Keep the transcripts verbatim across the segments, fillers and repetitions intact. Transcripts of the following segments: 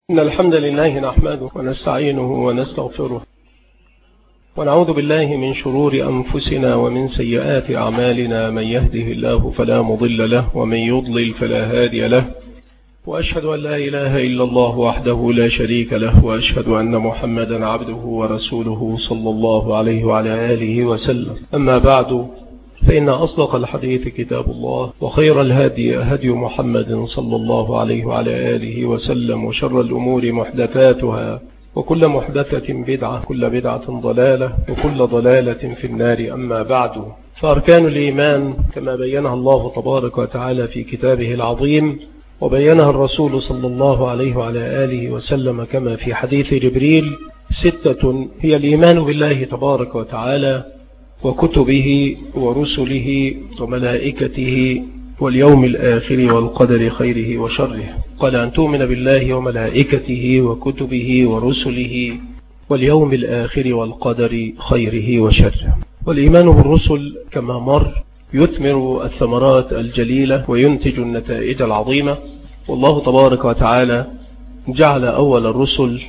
إن الحمد لله نحمده ونستعينه ونستغفره ونعوذ بالله من شرور أنفسنا ومن سيئات أعمالنا. من يهده الله فلا مضل له ومن يضلل فلا هادي له، وأشهد أن لا إله إلا الله وحده لا شريك له، وأشهد أن محمدا عبده ورسوله صلى الله عليه وعلى آله وسلم. أما بعد، فإن أصدق الحديث كتاب الله، وخير الهدي هدي محمد صلى الله عليه وعلى آله وسلم، وشر الأمور محدثاتها، وكل محدثة بدعة، كل بدعة ضلالة، وكل ضلالة في النار. أما بعد، فأركان الإيمان كما بينها الله تبارك وتعالى في كتابه العظيم، وبينها الرسول صلى الله عليه وعلى آله وسلم كما في حديث جبريل، ستة هي الإيمان بالله تبارك وتعالى وكتبه ورسله وملائكته واليوم الآخر والقدر خيره وشره. قال أن تؤمن بالله وملائكته وكتبه ورسله واليوم الآخر والقدر خيره وشره. والإيمان بالرسل كما مر يثمر الثمرات الجليلة وينتج النتائج العظيمة. والله تبارك وتعالى جعل أول الرسل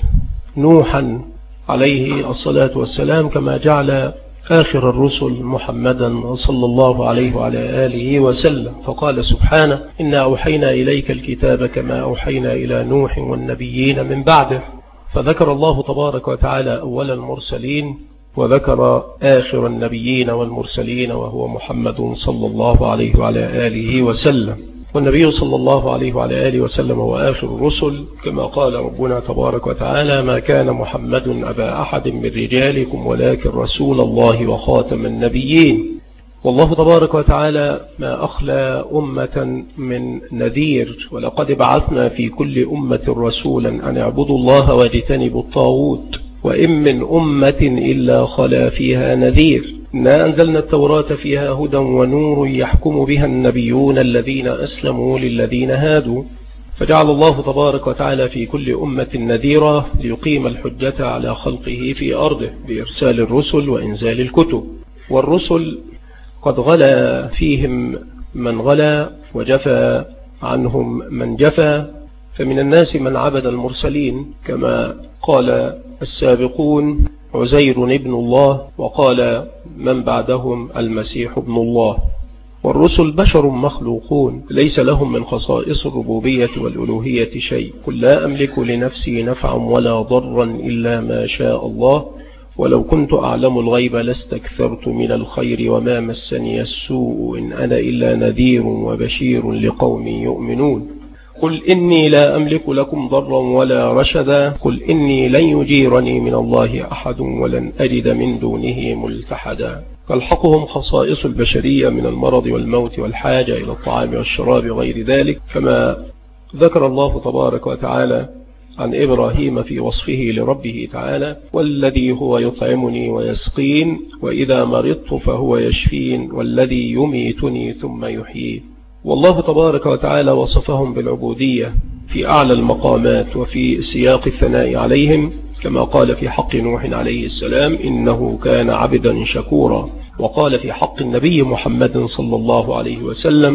نوحا عليه الصلاة والسلام، كما جعل آخر الرسل محمدا صلى الله عليه وعلى آله وسلم. فقال سبحانه: إنا أوحينا إليك الكتاب كما أوحينا إلى نوح والنبيين من بعده. فذكر الله تبارك وتعالى أول المرسلين، وذكر آخر النبيين والمرسلين وهو محمد صلى الله عليه وعلى آله وسلم. والنبي صلى الله عليه وعلى آله وسلم هو آخر الرسل، كما قال ربنا تبارك وتعالى: ما كان محمد أبا أحد من رجالكم ولكن رسول الله وخاتم النبيين. والله تبارك وتعالى ما أخلى أمة من نذير، ولقد بعثنا في كل أمة رسولا أن اعبدوا الله واجتنبوا الطاغوت، وإن من أمة إلا خلا فيها نذير. إنا أنزلنا التوراة فيها هدى ونور يحكم بها النبيون الذين أسلموا للذين هادوا. فجعل الله تبارك وتعالى في كل أمة نذيرا ليقيم الحجة على خلقه في أرضه بإرسال الرسل وإنزال الكتب. والرسل قد غلا فيهم من غلا وجفى عنهم من جفى، فمن الناس من عبد المرسلين كما قال السابقون عزير ابن الله، وقال من بعدهم المسيح ابن الله. والرسل بشر مخلوقون ليس لهم من خصائص الربوبية والألوهية شيء. قل لا أملك لنفسي نفعا ولا ضرا إلا ما شاء الله، ولو كنت أعلم الغيب لاستكثرت من الخير وما مسني السوء، إن أنا إلا نذير وبشير لقوم يؤمنون. قل إني لا أملك لكم ضرا ولا رشدا، قل إني لن يجيرني من الله أحد ولن أجد من دونه ملتحدا. تلحقهم خصائص البشرية من المرض والموت والحاجة إلى الطعام والشراب وغير ذلك، كما ذكر الله تبارك وتعالى عن إبراهيم في وصفه لربه تعالى: والذي هو يطعمني ويسقين، وإذا مرضت فهو يشفين، والذي يميتني ثم يحيين. والله تبارك وتعالى وصفهم بالعبودية في أعلى المقامات وفي سياق الثناء عليهم، كما قال في حق نوح عليه السلام: إنه كان عبدا شكورا. وقال في حق النبي محمد صلى الله عليه وسلم: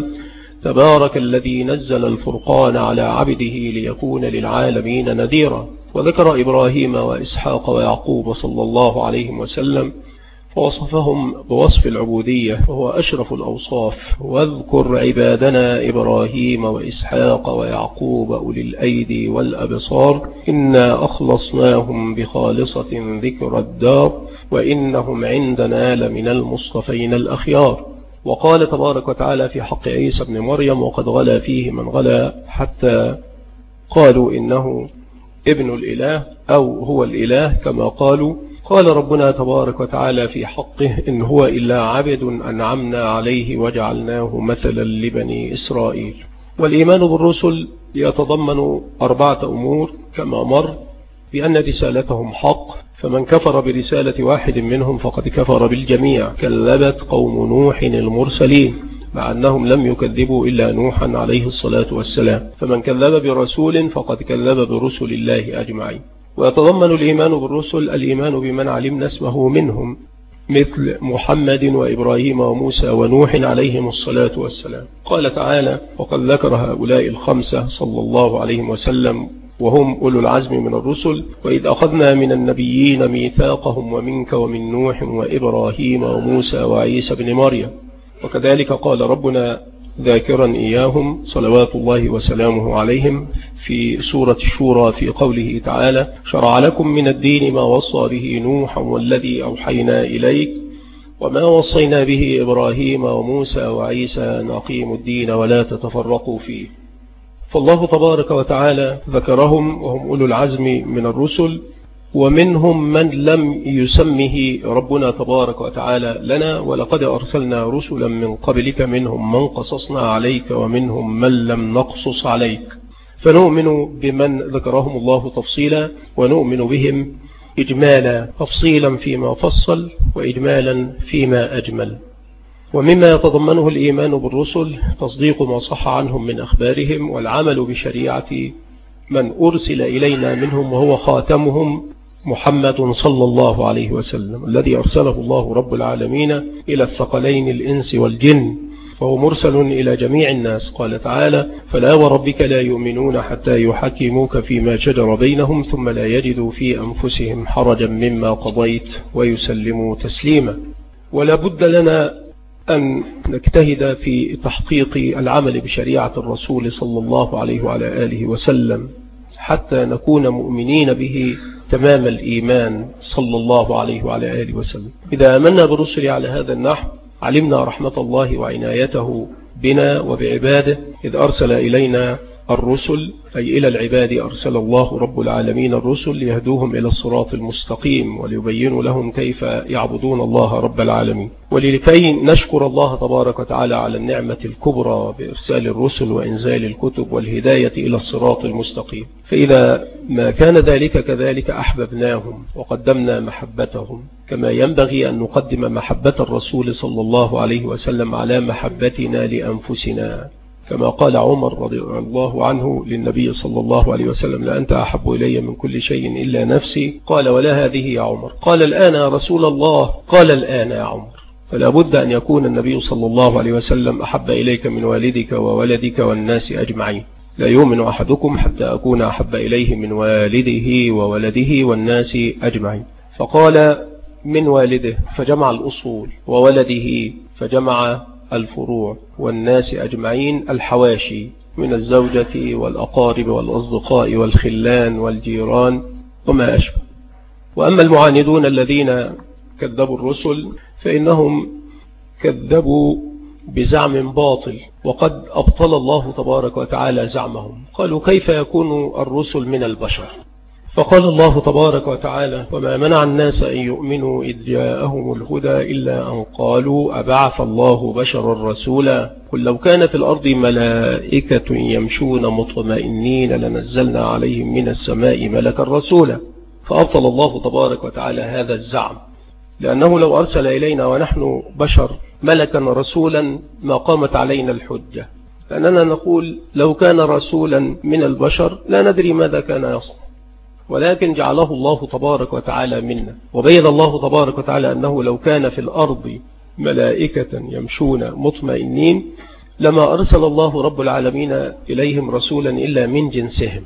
تبارك الذي نزل الفرقان على عبده ليكون للعالمين نذيرا. وذكر إبراهيم وإسحاق ويعقوب صلى الله عليه وسلم ووصفهم بوصف العبودية، وهو أشرف الأوصاف. واذكر عبادنا إبراهيم وإسحاق ويعقوب أولي الأيدي والأبصار، إنا أخلصناهم بخالصة ذكر الدار، وإنهم عندنا لمن المصطفين الأخيار. وقال تبارك وتعالى في حق عيسى بن مريم: وقد غلا فيه من غلا حتى قالوا إنه ابن الإله أو هو الإله كما قالوا. قال ربنا تبارك وتعالى في حقه: إن هو إلا عبد أنعمنا عليه وجعلناه مثلا لبني إسرائيل. والإيمان بالرسل يتضمن أربعة أمور كما مر، بأن رسالتهم حق، فمن كفر برسالة واحد منهم فقد كفر بالجميع. كذبت قوم نوح المرسلين، مع أنهم لم يكذبوا إلا نوحا عليه الصلاة والسلام. فمن كذب برسول فقد كذب برسل الله أجمعين. ويتضمن الإيمان بالرسل الإيمان بمن علمنا اسمه منهم، مثل محمد وإبراهيم وموسى ونوح عليهم الصلاة والسلام. قال تعالى: وقد ذكر هؤلاء الخمسة صلى الله عليه وسلم وهم أولو العزم من الرسل. وإذ أخذنا من النبيين ميثاقهم ومنك ومن نوح وإبراهيم وموسى وعيسى بن مريم. وكذلك قال ربنا ذاكرا إياهم صلوات الله وسلامه عليهم في سورة الشورى في قوله تعالى: شرع لكم من الدين ما وصى به نوح والذي أوحينا إليك وما وصينا به إبراهيم وموسى وعيسى أن أقيموا الدين ولا تتفرقوا فيه. فالله تبارك وتعالى ذكرهم وهم أولو العزم من الرسل، ومنهم من لم يسمه ربنا تبارك وتعالى لنا: ولقد أرسلنا رسلا من قبلك منهم من قصصنا عليك ومنهم من لم نقصص عليك. فنؤمن بمن ذكرهم الله تفصيلا، ونؤمن بهم إجمالا، تفصيلا فيما فصل وإجمالا فيما أجمل. ومما يتضمنه الإيمان بالرسل تصديق ما صح عنهم من أخبارهم، والعمل بشريعة من أرسل إلينا منهم وهو خاتمهم محمد صلى الله عليه وسلم الذي أرسله الله رب العالمين إلى الثقلين الإنس والجن، فهو مرسل إلى جميع الناس. قال تعالى: فلا وربك لا يؤمنون حتى يحكموك فيما شجر بينهم ثم لا يجدوا في أنفسهم حرجا مما قضيت ويسلموا تسليما. ولا بد لنا أن نجتهد في تحقيق العمل بشريعة الرسول صلى الله عليه وعلى آله وسلم حتى نكون مؤمنين به تمام الإيمان صلى الله عليه وعلى آله وسلم. إذا آمنا بالرسل على هذا النحو علمنا رحمة الله وعنايته بنا وبعباده، إذ أرسل إلينا الرسل أي إلى العباد أرسل الله رب العالمين الرسل ليهدوهم إلى الصراط المستقيم وليبينوا لهم كيف يعبدون الله رب العالمين، ولكي نشكر الله تبارك وتعالى على النعمة الكبرى بإرسال الرسل وإنزال الكتب والهداية إلى الصراط المستقيم. فإذا ما كان ذلك كذلك أحببناهم وقدمنا محبتهم، كما ينبغي أن نقدم محبة الرسول صلى الله عليه وسلم على محبتنا لأنفسنا، كما قال عمر رضي الله عنه للنبي صلى الله عليه وسلم: لأنت أحب إلي من كل شيء إلا نفسي. قال: ولا هذه يا عمر؟ قال: الآن يا رسول الله. قال: الآن يا عمر. فلا بد أن يكون النبي صلى الله عليه وسلم أحب إليك من والدك وولدك والناس أجمعين. لا يؤمن أحدكم حتى أكون أحب إليه من والده وولده والناس أجمعين. فقال: من والده فجمع الأصول، وولده فجمع الفروع، والناس أجمعين الحواشي من الزوجة والأقارب والأصدقاء والخلان والجيران وما أشبه. وأما المعاندون الذين كذبوا الرسل فإنهم كذبوا بزعم باطل، وقد أبطل الله تبارك وتعالى زعمهم. قالوا: كيف يكون الرسل من البشر؟ فقال الله تبارك وتعالى: وما منع الناس أن يؤمنوا إذ جاءهم الهدى إلا أن قالوا أبعث الله بشرا رسولا قل لو كان في الأرض ملائكة يمشون مطمئنين لنزلنا عليهم من السماء ملكا رسولا. فأبطل الله تبارك وتعالى هذا الزعم، لأنه لو أرسل إلينا ونحن بشر ملكا رسولا ما قامت علينا الحجة، لأننا نقول لو كان رسولا من البشر لا ندري ماذا كان يصنع، ولكن جعله الله تبارك وتعالى منا. وبين الله تبارك وتعالى أنه لو كان في الأرض ملائكة يمشون مطمئنين لما أرسل الله رب العالمين إليهم رسولا إلا من جنسهم.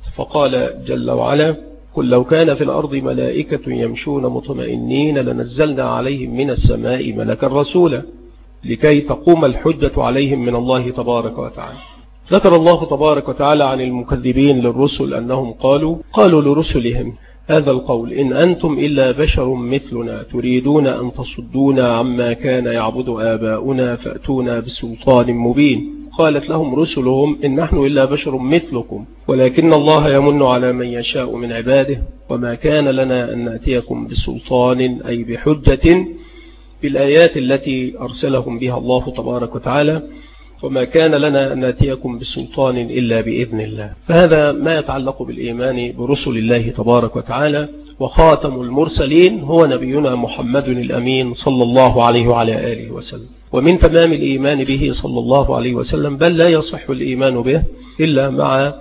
فقال جل وعلا: قل لو كان في الأرض ملائكة يمشون مطمئنين لنزلنا عليهم من السماء ملكا رسولا لكي تقوم الحجة عليهم من الله تبارك وتعالى. ذكر الله تبارك وتعالى عن المكذبين للرسل أنهم قالوا قالوا لرسلهم هذا القول: إن أنتم إلا بشر مثلنا تريدون أن تصدونا عما كان يعبد آباؤنا فأتونا بسلطان مبين. قالت لهم رسلهم: إن نحن إلا بشر مثلكم ولكن الله يمن على من يشاء من عباده وما كان لنا أن نأتيكم بسلطان أي بحجة بالآيات التي أرسلهم بها الله تبارك وتعالى، وما كان لنا أن نأتيكم بسلطان إلا بإذن الله. فهذا ما يتعلق بالإيمان برسل الله تبارك وتعالى. وخاتم المرسلين هو نبينا محمد الأمين صلى الله عليه وعلى آله وسلم. ومن تمام الإيمان به صلى الله عليه وسلم، بل لا يصح الإيمان به إلا مع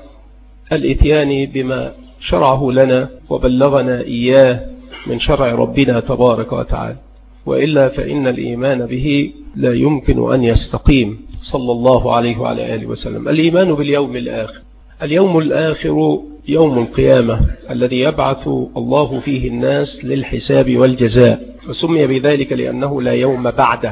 الإتيان بما شرعه لنا وبلغنا إياه من شرع ربنا تبارك وتعالى، وإلا فإن الإيمان به لا يمكن أن يستقيم صلى الله عليه وعلى آله وسلم. الإيمان باليوم الآخر، اليوم الآخر يوم القيامة الذي يبعث الله فيه الناس للحساب والجزاء، وسمي بذلك لأنه لا يوم بعده،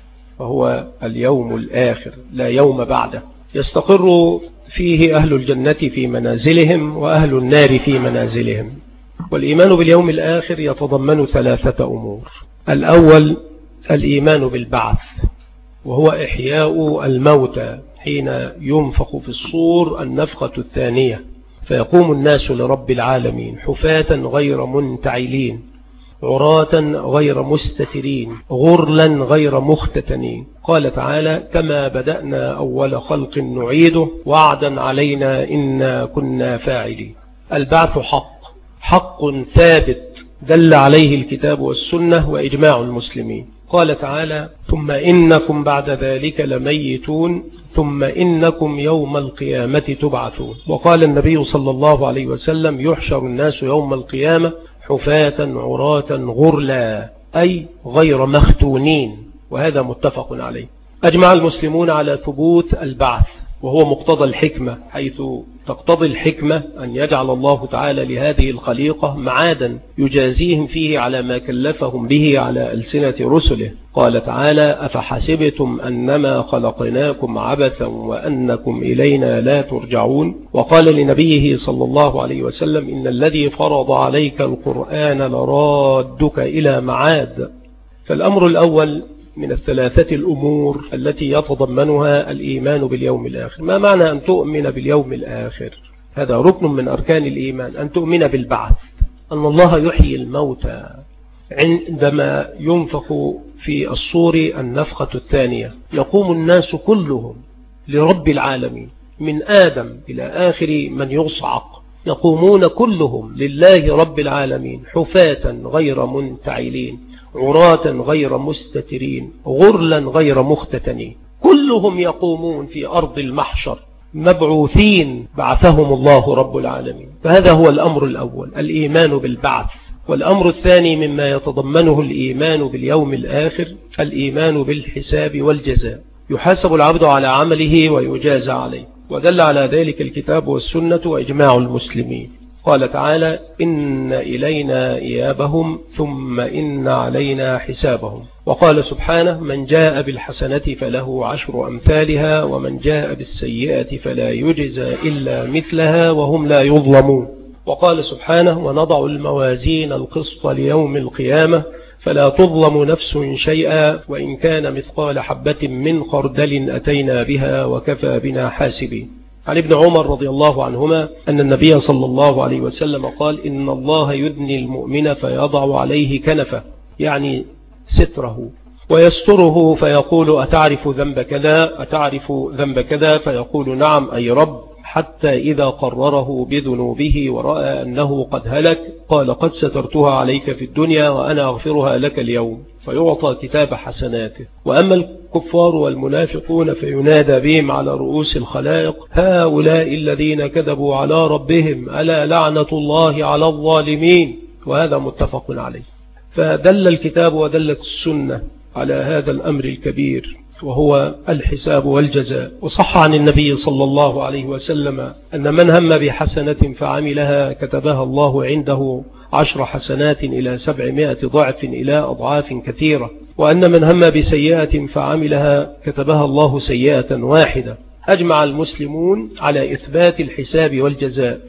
وهو اليوم الآخر لا يوم بعده، يستقر فيه أهل الجنة في منازلهم وأهل النار في منازلهم. والإيمان باليوم الآخر يتضمن ثلاثة أمور. الأول الإيمان بالبعث، وهو إحياء الموتى حين ينفخ في الصور النفخة الثانية، فيقوم الناس لرب العالمين حفاة غير منتعلين، عراة غير مستترين، غرلا غير مختتنين. قال تعالى: كما بدأنا أول خلق نعيده وعدا علينا إنا كنا فاعلين. البعث حق، حق ثابت دل عليه الكتاب والسنة وإجماع المسلمين. قال تعالى: ثم إنكم بعد ذلك لميتون ثم إنكم يوم القيامة تبعثون. وقال النبي صلى الله عليه وسلم: يحشر الناس يوم القيامة حفاة عراة غرلا، أي غير مختونين، وهذا متفق عليه. أجمع المسلمون على ثبوت البعث، وهو مقتضى الحكمة، حيث تقتضي الحكمة أن يجعل الله تعالى لهذه الخليقة معادا يجازيهم فيه على ما كلفهم به على ألسنة رسله. قال تعالى: أفحسبتم أنما خلقناكم عبثا وأنكم إلينا لا ترجعون. وقال لنبيه صلى الله عليه وسلم: إن الذي فرض عليك القرآن لرادك إلى معاد. فالأمر الأول من الثلاثة الأمور التي يتضمنها الإيمان باليوم الآخر. ما معنى أن تؤمن باليوم الآخر؟ هذا ركن من أركان الإيمان، أن تؤمن بالبعث، أن الله يحيي الموتى عندما ينفخ في الصور النفخة الثانية، يقوم الناس كلهم لرب العالمين من آدم إلى آخر من يصعق، يقومون كلهم لله رب العالمين حفاة غير منتعلين، عراة غير مستترين، غرلا غير مختتنين، كلهم يقومون في أرض المحشر مبعوثين بعثهم الله رب العالمين. فهذا هو الأمر الأول، الإيمان بالبعث. والأمر الثاني مما يتضمنه الإيمان باليوم الآخر الإيمان بالحساب والجزاء، يحاسب العبد على عمله ويجازى عليه، ودل على ذلك الكتاب والسنة وإجماع المسلمين. قال تعالى: إن إلينا إيابهم ثم إن علينا حسابهم. وقال سبحانه: من جاء بالحسنة فله عشر أمثالها ومن جاء بالسيئة فلا يجزى إلا مثلها وهم لا يظلمون. وقال سبحانه: ونضع الموازين القسط ليوم القيامة فلا تظلم نفس شيئا وإن كان مثقال حبة من خردل أتينا بها وكفى بنا حاسبين. عن ابن عمر رضي الله عنهما أن النبي صلى الله عليه وسلم قال: إن الله يدني المؤمن فيضع عليه كنفه، يعني ستره، ويستره فيقول: أتعرف ذنب كذا أتعرف ذنب كذا فيقول: نعم أي رب، حتى إذا قرره بذنوبه ورأى أنه قد هلك قال: قد سترتها عليك في الدنيا وأنا أغفرها لك اليوم، فيعطى كتاب حسناته. وأما الكفار والمنافقون فينادى بهم على رؤوس الخلائق: هؤلاء الذين كذبوا على ربهم ألا لعنة الله على الظالمين. وهذا متفق عليه. فدل الكتاب ودلت السنة على هذا الأمر الكبير، وهو الحساب والجزاء. وصح عن النبي صلى الله عليه وسلم أن من هم بحسنة فعملها كتبها الله عنده عشر حسنات إلى سبعمائة ضعف إلى أضعاف كثيرة، وأن من هم بسيئة فعملها كتبها الله سيئة واحدة. أجمع المسلمون على إثبات الحساب والجزاء،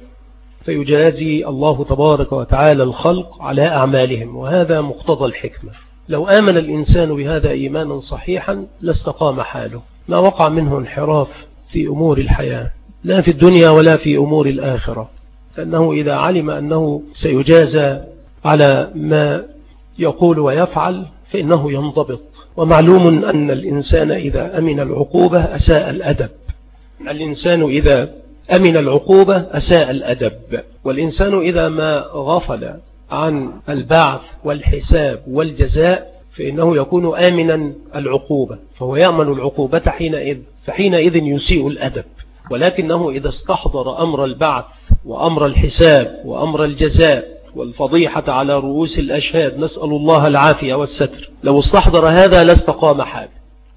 فيجازي الله تبارك وتعالى الخلق على أعمالهم، وهذا مقتضى الحكمة. لو آمن الإنسان بهذا إيمانا صحيحا لاستقام حاله، ما وقع منه انحراف في أمور الحياة، لا في الدنيا ولا في أمور الآخرة، لأنه إذا علم أنه سيجازى على ما يقول ويفعل فإنه ينضبط. ومعلوم أن الإنسان إذا أمن العقوبة أساء الأدب، الإنسان إذا أمن العقوبة أساء الأدب، والإنسان إذا ما غفل عن البعث والحساب والجزاء فإنه يكون آمنا العقوبة، فهو يأمن العقوبة حينئذ، فحينئذ يسيء الأدب. ولكنه إذا استحضر أمر البعث وأمر الحساب وأمر الجزاء والفضيحة على رؤوس الأشهاد، نسأل الله العافية والستر، لو استحضر هذا لاستقام حاله،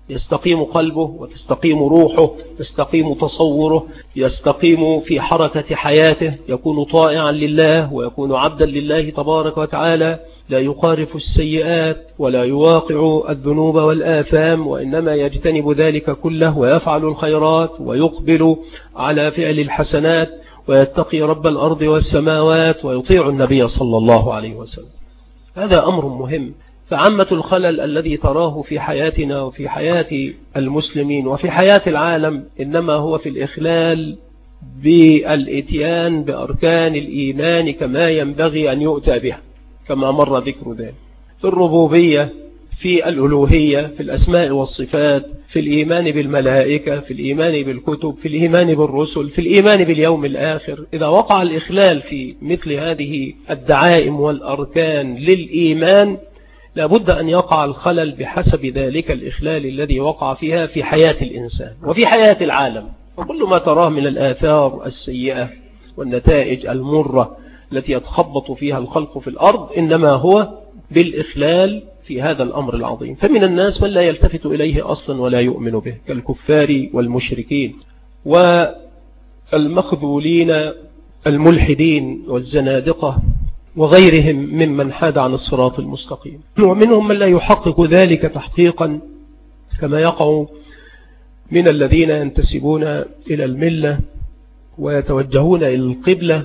يستقيم قلبه وتستقيم روحه، يستقيم تصوره، يستقيم في حركة حياته، يكون طائعا لله ويكون عبدا لله تبارك وتعالى، لا يقارف السيئات ولا يواقع الذنوب والآثام، وإنما يجتنب ذلك كله ويفعل الخيرات ويقبل على فعل الحسنات ويتقي رب الأرض والسماوات ويطيع النبي صلى الله عليه وسلم. هذا أمر مهم. فعامة الخلل الذي تراه في حياتنا وفي حياة المسلمين وفي حياة العالم إنما هو في الإخلال بالإتيان بأركان الإيمان كما ينبغي أن يؤتى بها، كما مر ذكر ذلك في الربوبية، في الألوهية، في الأسماء والصفات، في الإيمان بالملائكة، في الإيمان بالكتب، في الإيمان بالرسل، في الإيمان باليوم الآخر. إذا وقع الإخلال في مثل هذه الدعائم والأركان للإيمان لابد أن يقع الخلل بحسب ذلك الإخلال الذي وقع فيها في حياة الإنسان وفي حياة العالم. وكل ما تراه من الآثار السيئة والنتائج المرة التي يتخبط فيها الخلق في الأرض إنما هو بالإخلال في هذا الأمر العظيم. فمن الناس من لا يلتفت إليه أصلا ولا يؤمن به كالكفار والمشركين والمخذولين الملحدين والزنادقة وغيرهم ممن حاد عن الصراط المستقيم. ومنهم من لا يحقق ذلك تحقيقا كما يقع من الذين ينتسبون إلى الملة ويتوجهون إلى القبلة،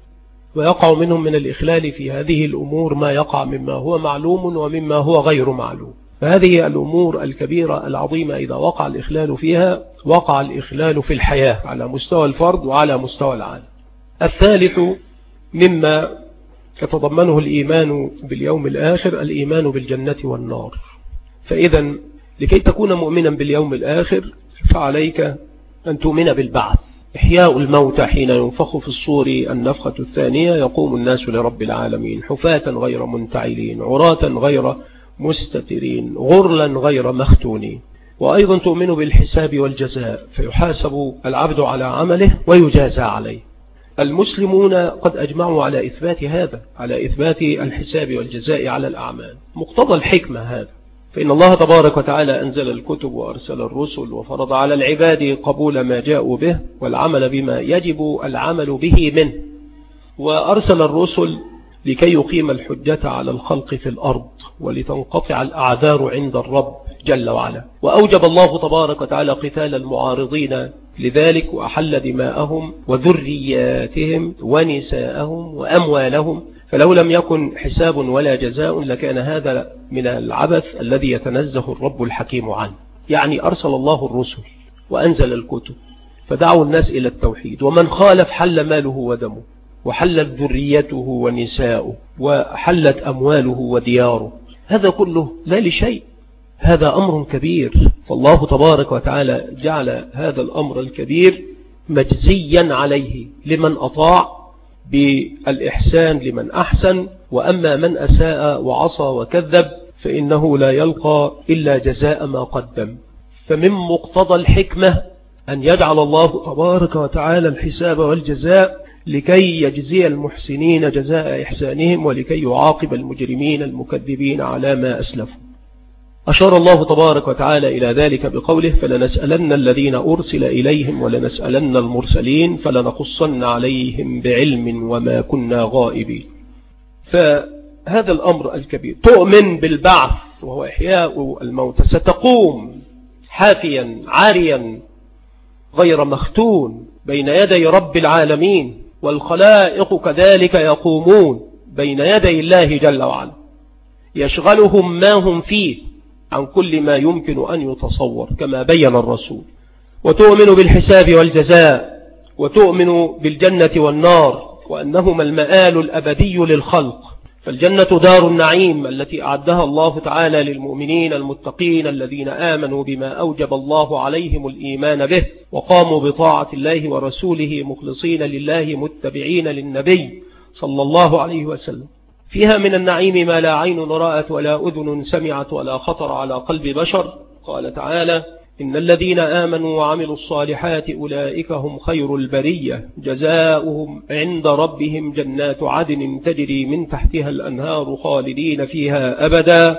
ويقع منهم من الإخلال في هذه الأمور ما يقع مما هو معلوم ومما هو غير معلوم. فهذه الأمور الكبيرة العظيمة إذا وقع الإخلال فيها وقع الإخلال في الحياة على مستوى الفرد وعلى مستوى العالم. الثالث مما يتضمنه الإيمان باليوم الآخر الإيمان بالجنة والنار. فإذا لكي تكون مؤمنا باليوم الآخر فعليك أن تؤمن بالبعث، إحياء الموتى حين ينفخ في الصور النفخة الثانية يقوم الناس لرب العالمين حفاة غير منتعلين عراة غير مستترين غرلا غير مختونين. وأيضا تؤمن بالحساب والجزاء فيحاسب العبد على عمله ويجازى عليه. المسلمون قد أجمعوا على إثبات هذا، على إثبات الحساب والجزاء على الأعمال. مقتضى الحكمة هذا، فإن الله تبارك وتعالى أنزل الكتب وأرسل الرسل وفرض على العباد قبول ما جاءوا به والعمل بما يجب العمل به منه، وأرسل الرسل لكي يقيم الحجة على الخلق في الأرض ولتنقطع الأعذار عند الرب جل وعلا. وأوجب الله تبارك وتعالى قتال المعارضين لذلك وأحل دماءهم وذرياتهم ونساءهم وأموالهم. فلو لم يكن حساب ولا جزاء لكان هذا من العبث الذي يتنزه الرب الحكيم عنه. يعني أرسل الله الرسل وأنزل الكتب فدعوا الناس إلى التوحيد، ومن خالف حل ماله ودمه وحلت ذريته ونساؤه وحلت أمواله ودياره. هذا كله لا لشيء، هذا أمر كبير. فالله تبارك وتعالى جعل هذا الأمر الكبير مجزيا عليه لمن أطاع بالإحسان لمن أحسن، وأما من أساء وعصى وكذب فإنه لا يلقى إلا جزاء ما قدم. فمن مقتضى الحكمة أن يجعل الله تبارك وتعالى الحساب والجزاء لكي يجزي المحسنين جزاء إحسانهم ولكي يعاقب المجرمين المكذبين على ما أسلفوا. أشار الله تبارك وتعالى إلى ذلك بقوله فلنسألن الذين أرسل إليهم ولنسألن المرسلين فلنقصن عليهم بعلم وما كنا غائبين. فهذا الأمر الكبير. تؤمن بالبعث وهو إحياء الموتى، ستقوم حافيا عاريا غير مختون بين يدي رب العالمين، والخلائق كذلك يقومون بين يدي الله جل وعلا يشغلهم ما هم فيه عن كل ما يمكن أن يتصور كما بين الرسول. وتؤمن بالحساب والجزاء، وتؤمن بالجنة والنار وأنهما المآل الأبدي للخلق. فالجنة دار النعيم التي أعدها الله تعالى للمؤمنين المتقين الذين آمنوا بما أوجب الله عليهم الإيمان به وقاموا بطاعة الله ورسوله مخلصين لله متبعين للنبي صلى الله عليه وسلم. فيها من النعيم ما لا عين رأت ولا أذن سمعت ولا خطر على قلب بشر. قال تعالى إن الذين آمنوا وعملوا الصالحات أولئك هم خير البرية جزاؤهم عند ربهم جنات عدن تجري من تحتها الأنهار خالدين فيها أبدا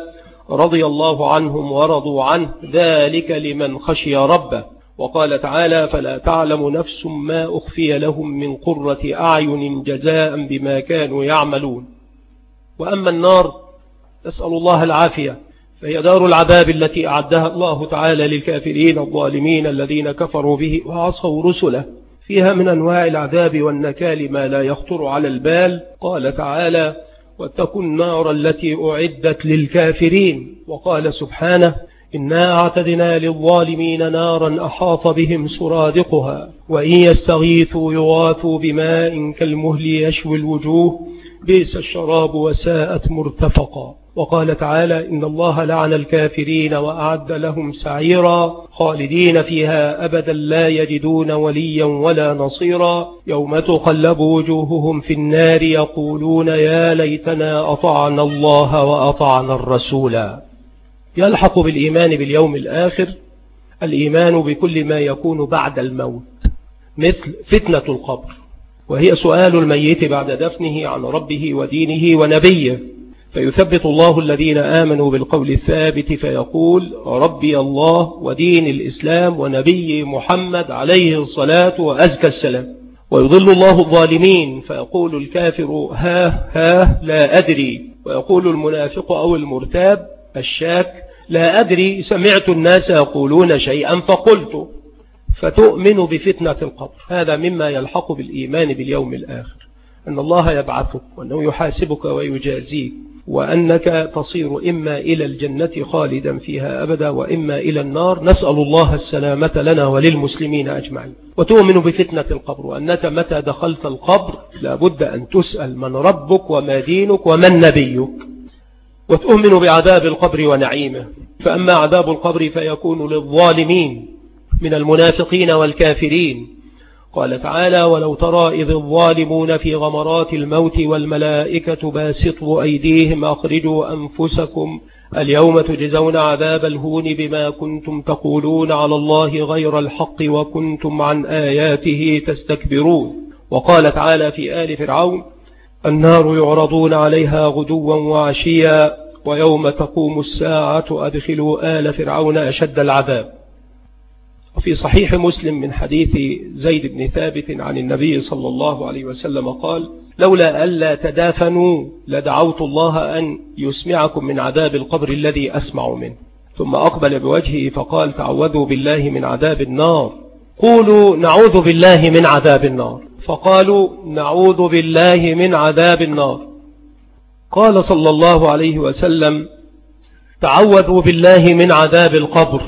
رضي الله عنهم ورضوا عنه ذلك لمن خشي ربه. وقال تعالى فلا تعلم نفس ما أخفي لهم من قرة أعين جزاء بما كانوا يعملون. وأما النار نسأل الله العافية فهي دار العذاب التي أعدها الله تعالى للكافرين الظالمين الذين كفروا به وعصوا رسله، فيها من أنواع العذاب والنكال ما لا يخطر على البال. قال تعالى واتقوا النار التي أعدت للكافرين. وقال سبحانه إنا أعتدنا للظالمين نارا أحاط بهم سرادقها وإن يستغيثوا يغاثوا بماء كالمهل يشوي الوجوه بئس الشراب وساءت مرتفقا. وقال تعالى إن الله لعن الكافرين وأعد لهم سعيرا خالدين فيها أبدا لا يجدون وليا ولا نصيرا يوم تقلب وجوههم في النار يقولون يا ليتنا أطعنا الله وأطعنا الرسولا. يلحق بالإيمان باليوم الآخر الإيمان بكل ما يكون بعد الموت، مثل فتنة القبر، وهي سؤال الميت بعد دفنه عن ربه ودينه ونبيه، فيثبت الله الذين آمنوا بالقول الثابت فيقول ربي الله ودين الإسلام ونبي محمد عليه الصلاة وأزكى السلام. ويضل الله الظالمين فيقول الكافر ها ها لا أدري، ويقول المنافق أو المرتاب الشاك لا أدري سمعت الناس يقولون شيئا فقلت. فتؤمن بفتنة القبر. هذا مما يلحق بالإيمان باليوم الآخر، أن الله يبعثك وأنه يحاسبك ويجازيك، وأنك تصير إما إلى الجنة خالدا فيها أبدا وإما إلى النار، نسأل الله السلامة لنا وللمسلمين أجمعين. وتؤمن بفتنة القبر، وأنك متى دخلت القبر لابد أن تسأل من ربك وما دينك ومن نبيك. وتؤمن بعذاب القبر ونعيمه، فأما عذاب القبر فيكون للظالمين من المنافقين والكافرين. قال تعالى ولو ترى إذ الظالمون في غمرات الموت والملائكة باسطوا أيديهم أخرجوا أنفسكم اليوم تجزون عذاب الهون بما كنتم تقولون على الله غير الحق وكنتم عن آياته تستكبرون. وقال تعالى في آل فرعون النار يعرضون عليها غدوا وعشيا ويوم تقوم الساعة أدخلوا آل فرعون أشد العذاب. وفي صحيح مسلم من حديث زيد بن ثابت عن النبي صلى الله عليه وسلم قال لولا ألا تدافنوا لدعوت الله أن يسمعكم من عذاب القبر الذي أسمع منه. ثم أقبل بوجهه فقال تعوذوا بالله من عذاب النار. قولوا نعوذ بالله من عذاب النار. فقالوا نعوذ بالله من عذاب النار. قال صلى الله عليه وسلم تعوذوا بالله من عذاب القبر.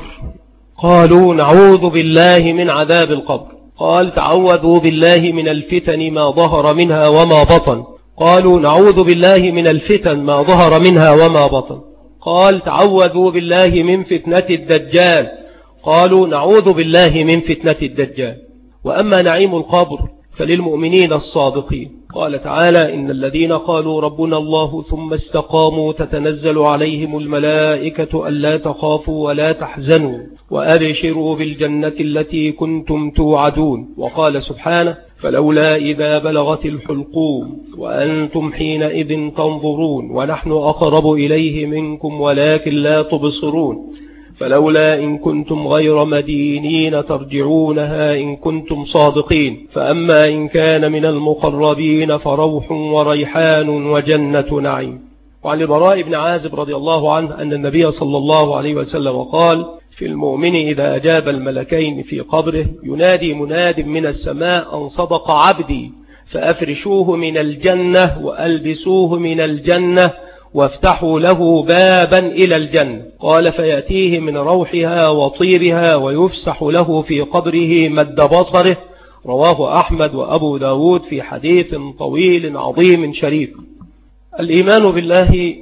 قالوا نعوذ بالله من عذاب القبر. قال تعوذوا بالله من الفتن ما ظهر منها وما بطن. قالوا نعوذ بالله من الفتن ما ظهر منها وما بطن. قال تعوذوا بالله من فتنة الدجال. قالوا نعوذ بالله من فتنة الدجال. وأما نعيم القبر فللمؤمنين الصادقين. قال تعالى إن الذين قالوا ربنا الله ثم استقاموا تتنزل عليهم الملائكة ألا تخافوا ولا تحزنوا وأبشروا بالجنة التي كنتم توعدون. وقال سبحانه فلولا إذا بلغت الحلقوم وأنتم حينئذ تنظرون ونحن أقرب إليه منكم ولكن لا تبصرون فلولا إن كنتم غير مدينين ترجعونها إن كنتم صادقين. فأما إن كان من المقربين فروح وريحان وجنة نعيم. وعن البراء بن عازب رضي الله عنه أن النبي صلى الله عليه وسلم قال في المؤمن إذا أجاب الملكين في قبره ينادي مناد من السماء أن صدق عبدي فأفرشوه من الجنة وألبسوه من الجنة وافتحوا له بابا إلى الجنة. قال فيأتيه من روحها وطيرها ويفسح له في قبره مد بصره. رواه أحمد وأبو داود في حديث طويل عظيم شريف. الإيمان بالله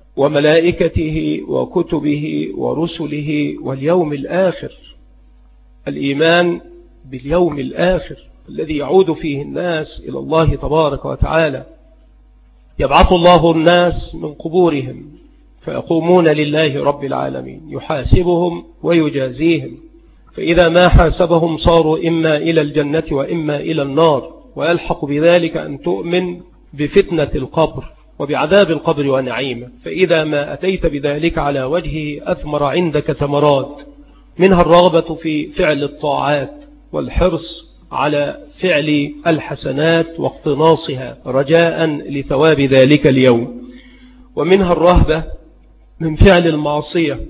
وملائكته وكتبه ورسله واليوم الآخر. الإيمان باليوم الآخر الذي يعود فيه الناس إلى الله تبارك وتعالى. يبعث الله الناس من قبورهم فيقومون لله رب العالمين يحاسبهم ويجازيهم، فإذا ما حاسبهم صاروا إما إلى الجنة وإما إلى النار. ويلحق بذلك أن تؤمن بفتنة القبر وبعذاب القبر ونعيمه. فإذا ما أتيت بذلك على وجهه أثمر عندك ثمرات، منها الرغبة في فعل الطاعات والحرص على فعل الحسنات واقتناصها رجاء لثواب ذلك اليوم، ومنها الرهبة من فعل المعصية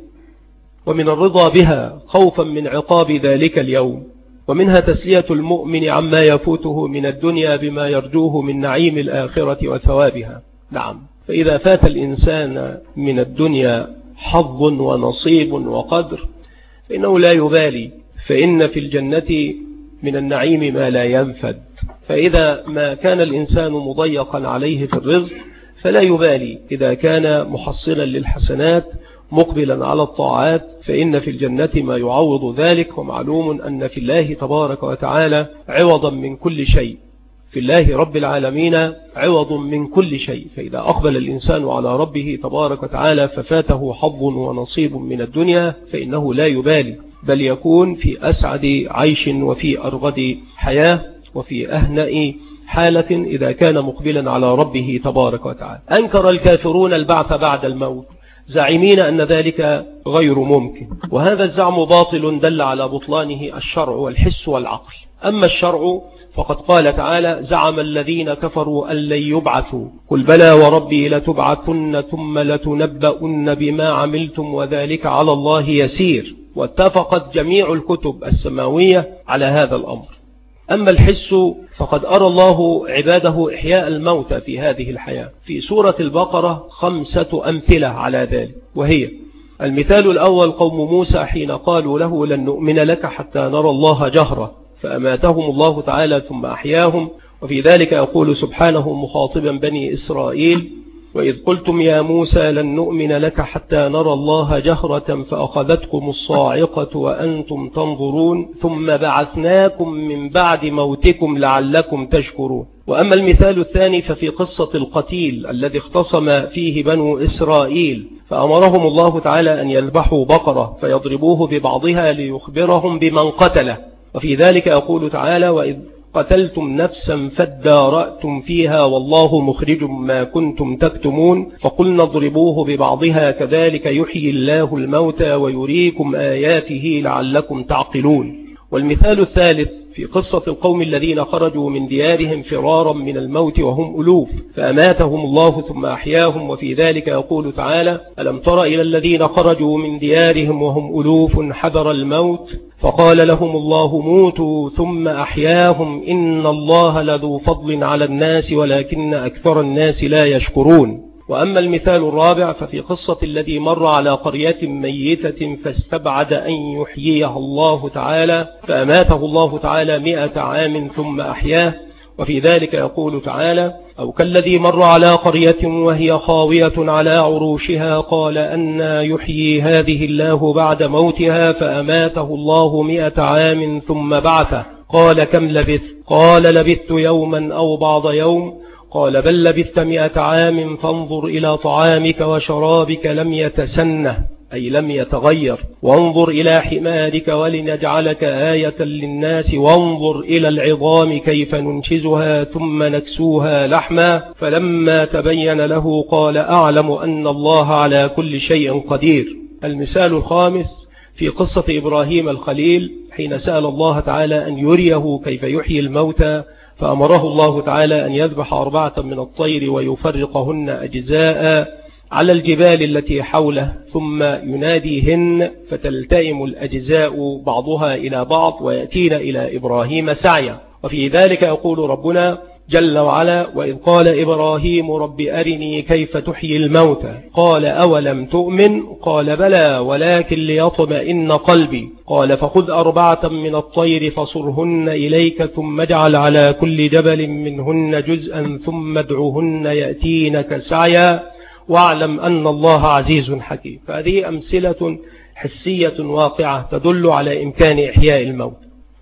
ومن الرضا بها خوفا من عقاب ذلك اليوم، ومنها تسلية المؤمن عما يفوته من الدنيا بما يرجوه من نعيم الآخرة وثوابها. نعم، فإذا فات الإنسان من الدنيا حظ ونصيب وقدر فإنه لا يبالي، فإن في الجنة من النعيم ما لا ينفد. فإذا ما كان الإنسان مضيقا عليه في الرزق فلا يبالي، إذا كان محصلا للحسنات مقبلا على الطاعات فإن في الجنة ما يعوض ذلك. ومعلوم أن في الله تبارك وتعالى عوضا من كل شيء، في الله رب العالمين عوض من كل شيء. فإذا أقبل الإنسان على ربه تبارك وتعالى ففاته حظ ونصيب من الدنيا فإنه لا يبالي، بل يكون في أسعد عيش وفي أرغد حياة وفي أهنأ حالة إذا كان مقبلا على ربه تبارك وتعالى. أنكر الكافرون البعث بعد الموت زعيمين أن ذلك غير ممكن، وهذا الزعم باطل دل على بطلانه الشرع والحس والعقل. أما الشرع فقد قال تعالى: زعم الذين كفروا أن لن يبعثوا قل بلى وربي لتبعثن ثم لتنبؤن بما عملتم وذلك على الله يسير. واتفقت جميع الكتب السماوية على هذا الأمر. أما الحس فقد أرى الله عباده إحياء الموتى في هذه الحياة. في سورة البقرة خمسة أمثلة على ذلك، وهي: المثال الأول قوم موسى حين قالوا له لن نؤمن لك حتى نرى الله جهرة فأماتهم الله تعالى ثم أحياهم. وفي ذلك يقول سبحانه مخاطبا بني إسرائيل: وإذ قلتم يا موسى لن نؤمن لك حتى نرى الله جهرة فأخذتكم الصاعقة وأنتم تنظرون ثم بعثناكم من بعد موتكم لعلكم تشكرون. وأما المثال الثاني ففي قصة القتيل الذي اختصم فيه بنو إسرائيل، فأمرهم الله تعالى أن يذبحوا بقرة فيضربوه ببعضها ليخبرهم بمن قتله. وفي ذلك يقول تعالى: وإذ قتلتم نفسا فادارأتم فيها والله مخرج ما كنتم تكتمون فقلنا اضربوه ببعضها كذلك يحيي الله الموتى ويريكم آياته لعلكم تعقلون. والمثال الثالث في قصة القوم الذين خرجوا من ديارهم فرارا من الموت وهم ألوف فأماتهم الله ثم أحياهم. وفي ذلك يقول تعالى: ألم تر إلى الذين خرجوا من ديارهم وهم ألوف حذر الموت فقال لهم الله موتوا ثم أحياهم إن الله لذو فضل على الناس ولكن أكثر الناس لا يشكرون. وأما المثال الرابع ففي قصة الذي مر على قرية ميتة فاستبعد أن يحييها الله تعالى فأماته الله تعالى مئة عام ثم أحياه. وفي ذلك يقول تعالى: أو كالذي مر على قرية وهي خاوية على عروشها قال أنى يحيي هذه الله بعد موتها فأماته الله مئة عام ثم بعثه قال كم لبثت قال لبثت يوما أو بعض يوم قال بل لبثت مئة عام فانظر إلى طعامك وشرابك لم يتسنه أي لم يتغير وانظر إلى حمارك ولنجعلك آية للناس وانظر إلى العظام كيف ننشزها ثم نكسوها لحما فلما تبين له قال أعلم أن الله على كل شيء قدير. المثال الخامس في قصة إبراهيم الخليل حين سأل الله تعالى أن يريه كيف يحيي الموتى فأمره الله تعالى أن يذبح أربعة من الطير ويفرقهن أجزاء على الجبال التي حوله ثم يناديهن فتلتئم الأجزاء بعضها إلى بعض ويأتين إلى إبراهيم سعيا. وفي ذلك يقول ربنا جل وعلا: وإذ قال إبراهيم رب أرني كيف تحيي الموتى قال أولم تؤمن قال بلى ولكن ليطمئن قلبي قال فخذ أربعة من الطير فصرهن إليك ثم اجعل على كل جبل منهن جزءا ثم ادعهن يأتينك سعيا واعلم أن الله عزيز حكيم. فهذه أمثلة حسية واقعة تدل على إمكان إحياء الموت.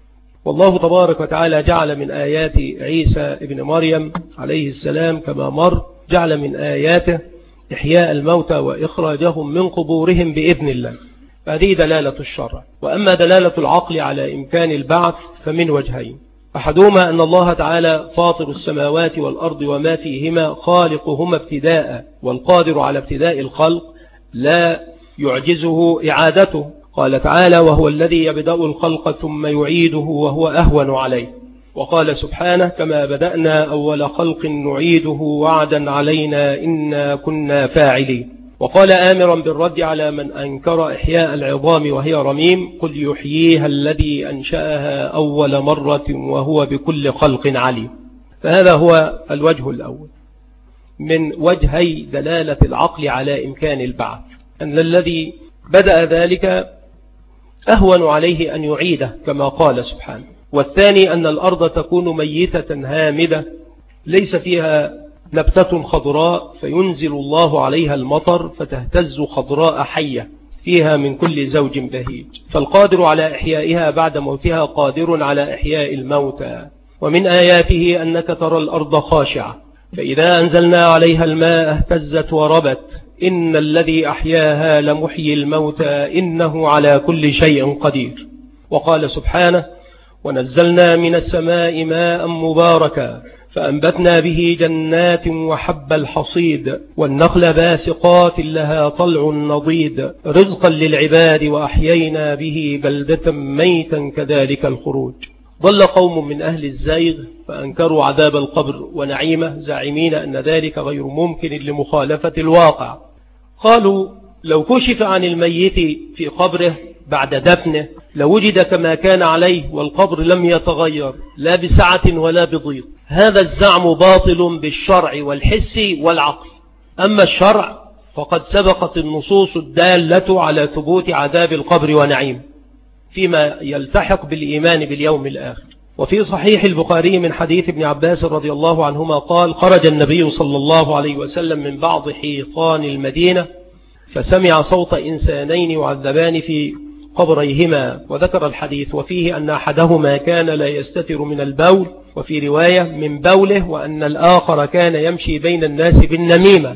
والله تبارك وتعالى جعل من آيات عيسى ابن مريم عليه السلام كما مر جعل من آياته إحياء الموتى وإخراجهم من قبورهم بإذن الله، فهذه دلالة الشرع. وأما دلالة العقل على إمكان البعث فمن وجهين: أحدهما أن الله تعالى فاطر السماوات والأرض وما فيهما خالقهما ابتداء، والقادر على ابتداء الخلق لا يعجزه إعادته. قال تعالى: وهو الذي يبدأ الخلق ثم يعيده وهو أهون عليه. وقال سبحانه: كما بدأنا أول خلق نعيده وعدا علينا إنا كنا فاعلين. وقال آمرا بالرد على من أنكر إحياء العظام وهي رميم: قل يحييها الذي أنشأها أول مرة وهو بكل خلق عليم. فهذا هو الوجه الأول من وجهي دلالة العقل على إمكان البعث، أن الذي بدأ ذلك أهون عليه أن يعيده كما قال سبحانه. والثاني أن الأرض تكون ميتة هامدة ليس فيها نبتة خضراء فينزل الله عليها المطر فتهتز خضراء حية فيها من كل زوج بهيج، فالقادر على إحيائها بعد موتها قادر على إحياء الموتى. ومن آياته أنك ترى الأرض خاشعة فإذا أنزلنا عليها الماء اهتزت وربت إن الذي أحياها لمحيي الموتى إنه على كل شيء قدير. وقال سبحانه: ونزلنا من السماء ماء مباركا فأنبتنا به جنات وحب الحصيد والنخل باسقات لها طلع نضيد رزقا للعباد وأحيينا به بلدة ميتا كذلك الخروج. ضل قوم من أهل الزيغ فأنكروا عذاب القبر ونعيمه زاعمين أن ذلك غير ممكن لمخالفة الواقع. قالوا: لو كشف عن الميت في قبره بعد دفنه لوجد كما كان عليه والقبر لم يتغير لا بسعة ولا بضيق. هذا الزعم باطل بالشرع والحس والعقل. أما الشرع فقد سبقت النصوص الدالة على ثبوت عذاب القبر ونعيم فيما يلتحق بالإيمان باليوم الآخر. وفي صحيح البخاري من حديث ابن عباس رضي الله عنهما قال: خرج النبي صلى الله عليه وسلم من بعض حيطان المدينة فسمع صوت إنسانين يعذبان في قبريهما، وذكر الحديث وفيه أن أحدهما كان لا يستتر من البول، وفي رواية من بوله، وأن الآخر كان يمشي بين الناس بالنميمة.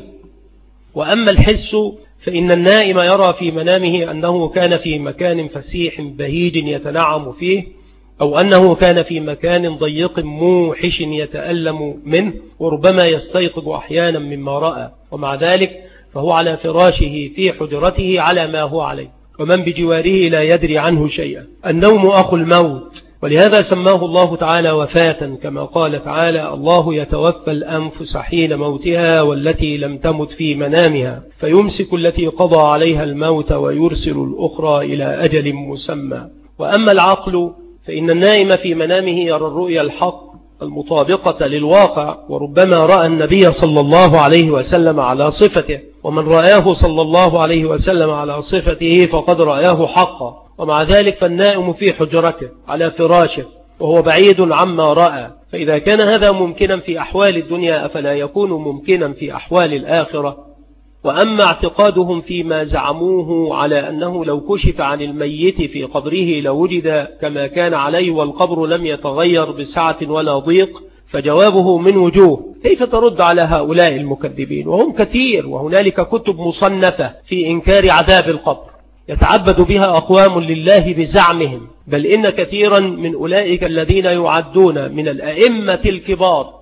وأما الحس فإن النائم يرى في منامه أنه كان في مكان فسيح بهيج يتنعم فيه، أو أنه كان في مكان ضيق موحش يتألم منه، وربما يستيقظ أحيانا مما رأى، ومع ذلك فهو على فراشه في حجرته على ما هو عليه، ومن بجواره لا يدري عنه شيئا. النوم أخو الموت، ولهذا سماه الله تعالى وفاة، كما قال تعالى: الله يتوفى الأنفس حين موتها والتي لم تمت في منامها فيمسك التي قضى عليها الموت ويرسل الأخرى إلى أجل مسمى. وأما العقل فإن النائم في منامه يرى الرؤيا الحق المطابقة للواقع، وربما رأى النبي صلى الله عليه وسلم على صفته، ومن رآه صلى الله عليه وسلم على صفته فقد رآه حقا، ومع ذلك فالنائم في حجرته على فراشه وهو بعيد عما رأى. فإذا كان هذا ممكنا في أحوال الدنيا أفلا يكون ممكنا في أحوال الآخرة؟ وأما اعتقادهم فيما زعموه على أنه لو كشف عن الميت في قبره لوجد كما كان عليه والقبر لم يتغير بسعة ولا ضيق، فجوابه من وجوه. كيف ترد على هؤلاء المكذبين وهم كثير، وهنالك كتب مصنفة في إنكار عذاب القبر يتعبد بها أقوام لله بزعمهم، بل إن كثيرا من أولئك الذين يعدون من الأئمة الكبار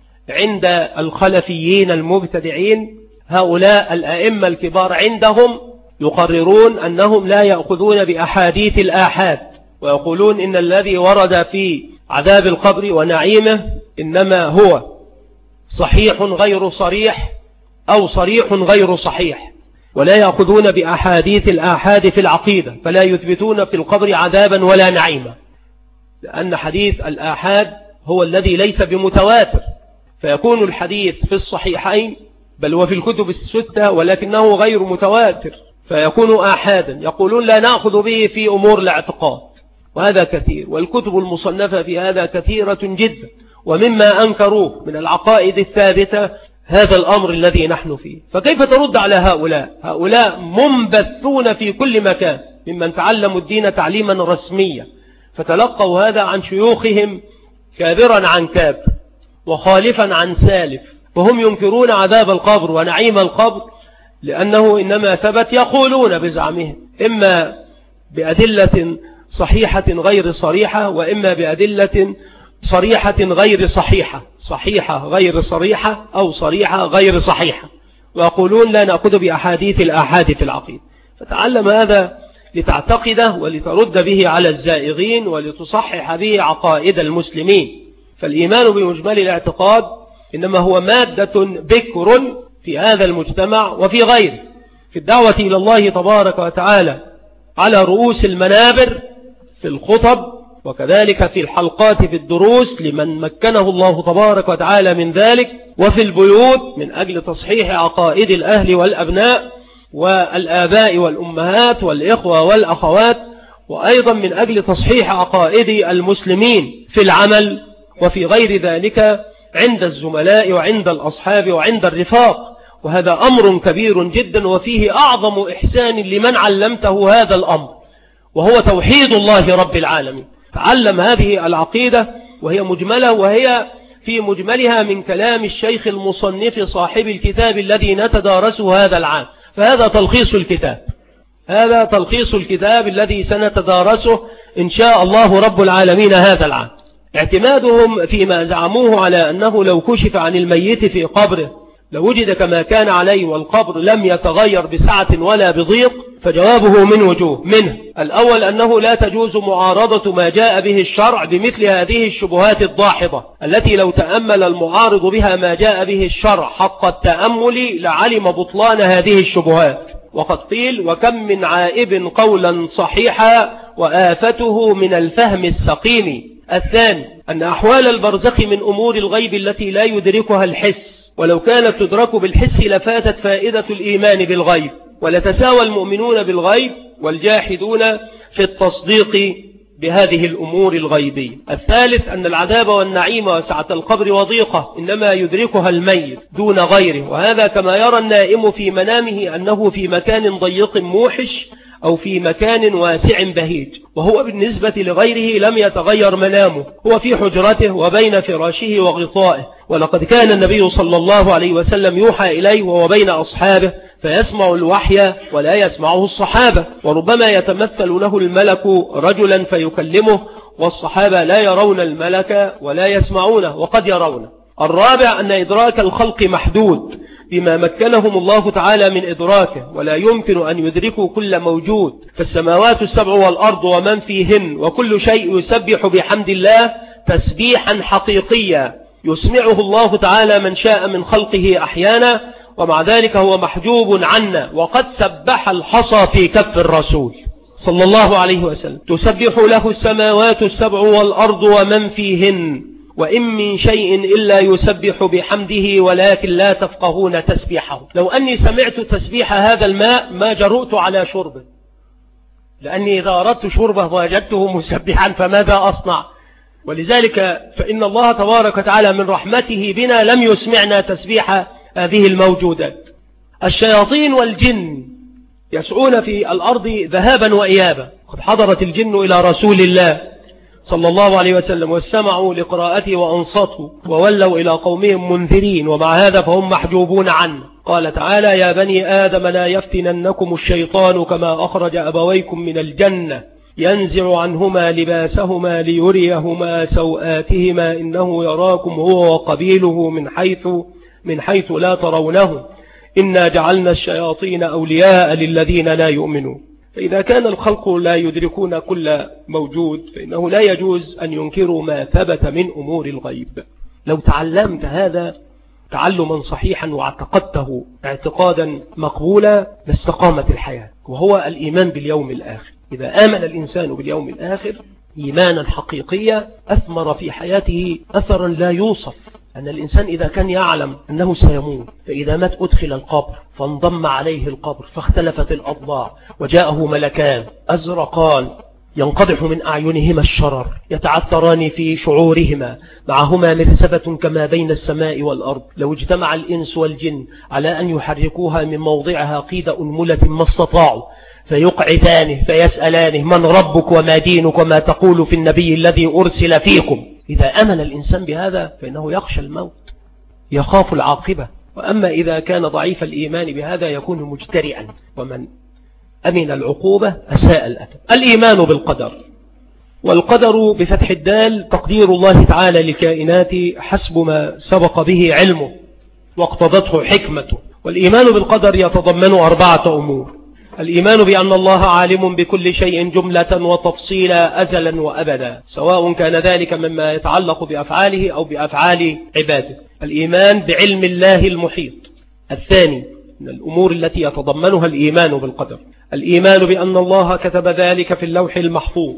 عند الخلفيين المبتدعين، هؤلاء الأئمة الكبار عندهم يقررون أنهم لا يأخذون بأحاديث الآحاد، ويقولون إن الذي ورد في عذاب القبر ونعيمه إنما هو صحيح غير صريح أو صريح غير صحيح، ولا يأخذون بأحاديث الآحاد في العقيدة، فلا يثبتون في القبر عذابا ولا نعيما، لأن حديث الآحاد هو الذي ليس بمتواتر، فيكون الحديث في الصحيحين بل وفي الكتب الستة ولكنه غير متواتر فيكون آحادا، يقولون لا نأخذ به في أمور الاعتقاد، وهذا كثير، والكتب المصنفة في هذا كثيرة جدا. ومما أنكروه من العقائد الثابتة هذا الأمر الذي نحن فيه. فكيف ترد على هؤلاء؟ هؤلاء منبثون في كل مكان ممن تعلموا الدين تعليما رسميا، فتلقوا هذا عن شيوخهم كابرا عن كابر وخالفا عن سالف، وهم ينكرون عذاب القبر ونعيم القبر لأنه إنما ثبت، يقولون بزعمهم إما بأدلة صحيحة غير صريحة، وإما بأدلة صريحة غير صحيحة، صحيحة غير صريحة أو صريحة غير صحيحة، ويقولون لا نأخذ بأحاديث الآحاد في العقيدة. فتعلم هذا لتعتقده ولترد به على الزائغين ولتصحح به عقائد المسلمين. فالإيمان بمجمل الاعتقاد إنما هو مادة بكر في هذا المجتمع وفي غيره، في الدعوة إلى الله تبارك وتعالى على رؤوس المنابر، في الخطب، وكذلك في الحلقات في الدروس لمن مكنه الله تبارك وتعالى من ذلك، وفي البيوت من أجل تصحيح عقائد الأهل والأبناء والآباء والأمهات والإخوة والأخوات، وأيضا من أجل تصحيح عقائد المسلمين في العمل وفي غير ذلك عند الزملاء وعند الأصحاب وعند الرفاق. وهذا أمر كبير جدا وفيه أعظم إحسان لمن علمته هذا الأمر، وهو توحيد الله رب العالمين. تعلم هذه العقيدة وهي مجملة، وهي في مجملها من كلام الشيخ المصنف صاحب الكتاب الذي نتدارسه هذا العام. فهذا تلخيص الكتاب، هذا تلخيص الكتاب الذي سنتدارسه إن شاء الله رب العالمين هذا العام. اعتمادهم فيما زعموه على أنه لو كشف عن الميت في قبره لوجد كما كان عليه والقبر لم يتغير بسعة ولا بضيق، فجوابه من وجوه. منه الأول أنه لا تجوز معارضة ما جاء به الشرع بمثل هذه الشبهات الضاحضة التي لو تأمل المعارض بها ما جاء به الشرع حق التأمل لعلم بطلان هذه الشبهات. وقد قيل وكم من عائب قولا صحيحا وآفته من الفهم السقيم. الثاني أن أحوال البرزخ من أمور الغيب التي لا يدركها الحس، ولو كانت تدرك بالحس لفاتت فائدة الإيمان بالغيب، ولتساوى المؤمنون بالغيب والجاحدون في التصديق بهذه الأمور الغيبية. الثالث أن العذاب والنعيم وسعة القبر وضيقة إنما يدركها الميت دون غيره، وهذا كما يرى النائم في منامه أنه في مكان ضيق موحش أو في مكان واسع بهيج، وهو بالنسبة لغيره لم يتغير منامه، هو في حجرته وبين فراشه وغطائه. ولقد كان النبي صلى الله عليه وسلم يوحى إليه وهو بين أصحابه فيسمع الوحي ولا يسمعه الصحابة، وربما يتمثل له الملك رجلا فيكلمه، والصحابة لا يرون الملك ولا يسمعونه وقد يرونه. الرابع أن إدراك الخلق محدود بما مكنهم الله تعالى من إدراكه، ولا يمكن أن يدركوا كل موجود، فالسماوات السبع والأرض ومن فيهن وكل شيء يسبح بحمد الله تسبيحا حقيقيا يسمعه الله تعالى من شاء من خلقه أحيانا، ومع ذلك هو محجوب عنا. وقد سبح الحصى في كف الرسول صلى الله عليه وسلم، تسبح له السماوات السبع والأرض ومن فيهن وإن من شيء إلا يسبح بحمده ولكن لا تفقهون تسبيحه. لو أني سمعت تسبيح هذا الماء ما جرؤت على شربه، لأني إذا أردت شربه وجدته مسبحا فماذا أصنع؟ ولذلك فإن الله تبارك وتعالى من رحمته بنا لم يسمعنا تسبيح هذه الموجودات. الشياطين والجن يسعون في الأرض ذهابا وإيابا، قد حضرت الجن إلى رسول الله صلى الله عليه وسلم واستمعوا لقراءته وأنصتوا وولوا إلى قومهم منذرين، ومع هذا فهم محجوبون عنه. قال تعالى يا بني آدم لا يفتننكم الشيطان كما أخرج أبويكم من الجنة ينزع عنهما لباسهما ليريهما سوآتهما إنه يراكم هو وقبيله من حيث من حيث لا ترونه إنا جعلنا الشياطين أولياء للذين لا يؤمنون. فإذا كان الخلق لا يدركون كل موجود فإنه لا يجوز أن ينكروا ما ثبت من أمور الغيب. لو تعلمت هذا تعلما صحيحا واعتقدته اعتقادا مقبولا لاستقامت الحياة، وهو الإيمان باليوم الآخر. إذا آمن الإنسان باليوم الآخر إيمانا حقيقيا أثمر في حياته أثرا لا يوصف. أن الإنسان إذا كان يعلم أنه سيموت فإذا مات أدخل القبر فانضم عليه القبر فاختلفت الأضلاع وجاءه ملكان أزرقان ينقضح من أعينهما الشرر يتعثران في شعورهما معهما مرسبة كما بين السماء والأرض، لو اجتمع الإنس والجن على أن يحركوها من موضعها قيد أنملة ما استطاعوا، فيقعدانه فيسألانه من ربك وما دينك وما تقول في النبي الذي أرسل فيكم. إذا أمن الإنسان بهذا فإنه يخشى الموت، يخاف العاقبة. وأما إذا كان ضعيف الإيمان بهذا يكون مجترئا، ومن أمن العقوبة أساء الأدب. الإيمان بالقدر والقدر بفتح الدال تقدير الله تعالى للكائنات حسب ما سبق به علمه واقتضته حكمته. والإيمان بالقدر يتضمن أربعة أمور: الإيمان بأن الله عالم بكل شيء جملة وتفصيلا أزلا وأبدا، سواء كان ذلك مما يتعلق بأفعاله أو بأفعال عباده. الإيمان بعلم الله المحيط. الثاني من الأمور التي يتضمنها الإيمان بالقدر الإيمان بأن الله كتب ذلك في اللوح المحفوظ.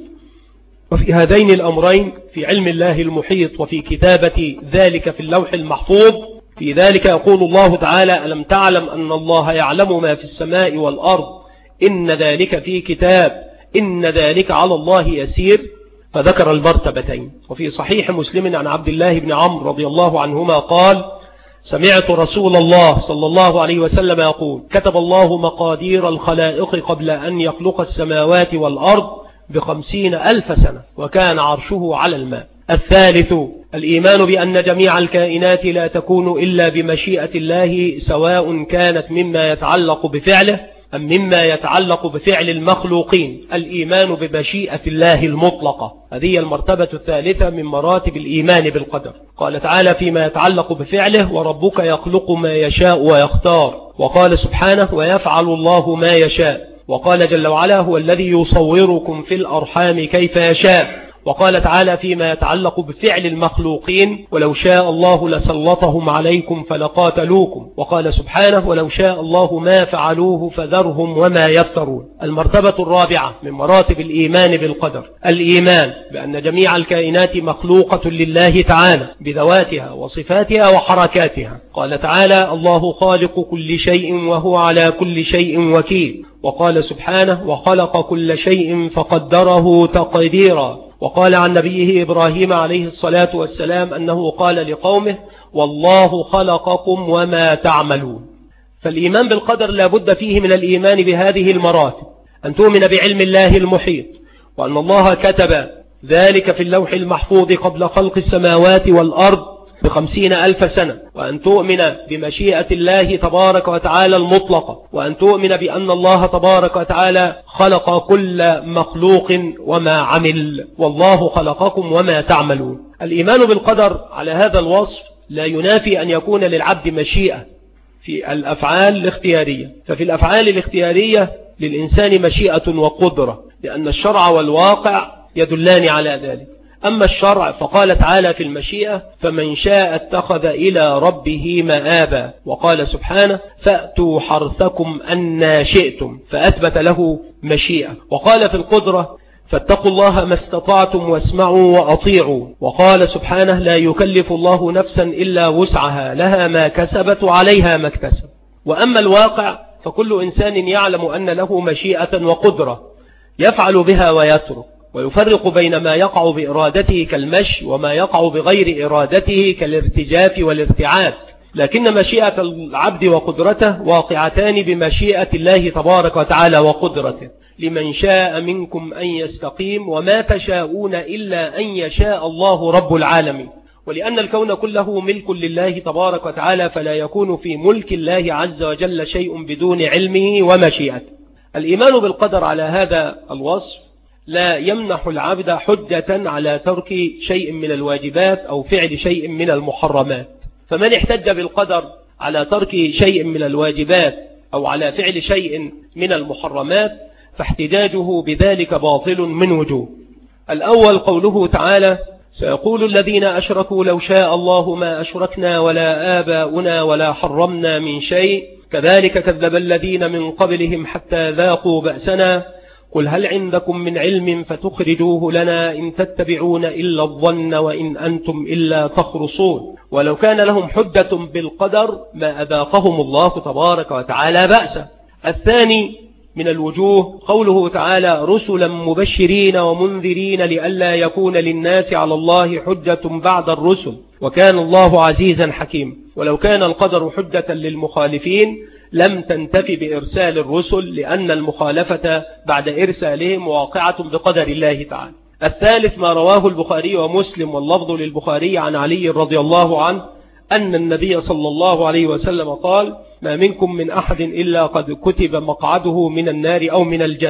وفي هذين الأمرين، في علم الله المحيط وفي كتابة ذلك في اللوح المحفوظ، في ذلك يقول الله تعالى: ألم تعلم أن الله يعلم ما في السماء والأرض إن ذلك في كتاب إن ذلك على الله يسير. فذكر المرتبتين. وفي صحيح مسلم عن عبد الله بن عمرو رضي الله عنهما قال: سمعت رسول الله صلى الله عليه وسلم يقول: كتب الله مقادير الخلائق قبل أن يخلق السماوات والأرض بخمسين ألف سنة، وكان عرشه على الماء. الثالث الإيمان بأن جميع الكائنات لا تكون إلا بمشيئة الله، سواء كانت مما يتعلق بفعله أم مما يتعلق بفعل المخلوقين. الإيمان بمشيئة الله المطلقة، هذه المرتبة الثالثة من مراتب الإيمان بالقدر. قال تعالى فيما يتعلق بفعله: وربك يخلق ما يشاء ويختار. وقال سبحانه: ويفعل الله ما يشاء. وقال جل وعلا: هو الذي يصوركم في الأرحام كيف يشاء. وقال تعالى فيما يتعلق بفعل المخلوقين: ولو شاء الله لسلطهم عليكم فلقاتلوكم. وقال سبحانه: ولو شاء الله ما فعلوه فذرهم وما يفترون. المرتبة الرابعة من مراتب الإيمان بالقدر الإيمان بأن جميع الكائنات مخلوقة لله تعالى بذواتها وصفاتها وحركاتها. قال تعالى: الله خالق كل شيء وهو على كل شيء وكيل. وقال سبحانه: وخلق كل شيء فقدره تقديرا. وقال عن نبيه إبراهيم عليه الصلاة والسلام أنه قال لقومه: والله خلقكم وما تعملون. فالإيمان بالقدر لا بد فيه من الإيمان بهذه المراتب: أن تؤمن بعلم الله المحيط، وأن الله كتب ذلك في اللوح المحفوظ قبل خلق السماوات والأرض بخمسين ألف سنة، وأن تؤمن بمشيئة الله تبارك وتعالى المطلقة، وأن تؤمن بأن الله تبارك وتعالى خلق كل مخلوق وما عمل، والله خلقكم وما تعملون. الإيمان بالقدر على هذا الوصف لا ينافي أن يكون للعبد مشيئة في الأفعال الاختيارية. ففي الأفعال الاختيارية للإنسان مشيئة وقدرة، لأن الشرع والواقع يدلان على ذلك. أما الشرع فقال تعالى في المشيئة: فمن شاء اتخذ إلى ربه مآبا. وقال سبحانه: فأتوا حرثكم أن شئتم، فأثبت له مشيئة. وقال في القدرة: فاتقوا الله ما استطعتم واسمعوا وأطيعوا. وقال سبحانه: لا يكلف الله نفسا إلا وسعها، لها ما كسبت وعليها ما اكتسب. وأما الواقع فكل إنسان يعلم أن له مشيئة وقدرة يفعل بها ويترك، ويفرق بين ما يقع بإرادته كالمشي وما يقع بغير إرادته كالارتجاف والارتعاد. لكن مشيئة العبد وقدرته واقعتان بمشيئة الله تبارك وتعالى وقدرته. لمن شاء منكم أن يستقيم وما تشاءون إلا أن يشاء الله رب العالمين. ولأن الكون كله ملك لله تبارك وتعالى، فلا يكون في ملك الله عز وجل شيء بدون علمه ومشيئته. الإيمان بالقدر على هذا الوصف لا يمنح العبد حجة على ترك شيء من الواجبات أو فعل شيء من المحرمات. فمن احتج بالقدر على ترك شيء من الواجبات أو على فعل شيء من المحرمات فاحتجاجه بذلك باطل من وجوه. الأول قوله تعالى: سيقول الذين أشركوا لو شاء الله ما أشركنا ولا آباؤنا ولا حرمنا من شيء كذلك كذب الذين من قبلهم حتى ذاقوا بأسنا قل هل عندكم من علم فتخرجوه لنا إن تتبعون إلا الظن وإن أنتم إلا تخرصون. ولو كان لهم حجة بالقدر ما أذاقهم الله تبارك وتعالى بأسا. الثاني من الوجوه قوله تعالى: رسلا مبشرين ومنذرين لئلا يكون للناس على الله حجة بعد الرسل وكان الله عزيزا حكيما. ولو كان القدر حجة للمخالفين لم تنتفي بإرسال الرسل، لأن المخالفة بعد إرسالهم واقعة بقدر الله تعالى. الثالث ما رواه البخاري ومسلم واللفظ للبخاري عن علي رضي الله عنه أن النبي صلى الله عليه وسلم قال: ما منكم من أحد إلا قد كتب مقعده من النار أو من الجنة.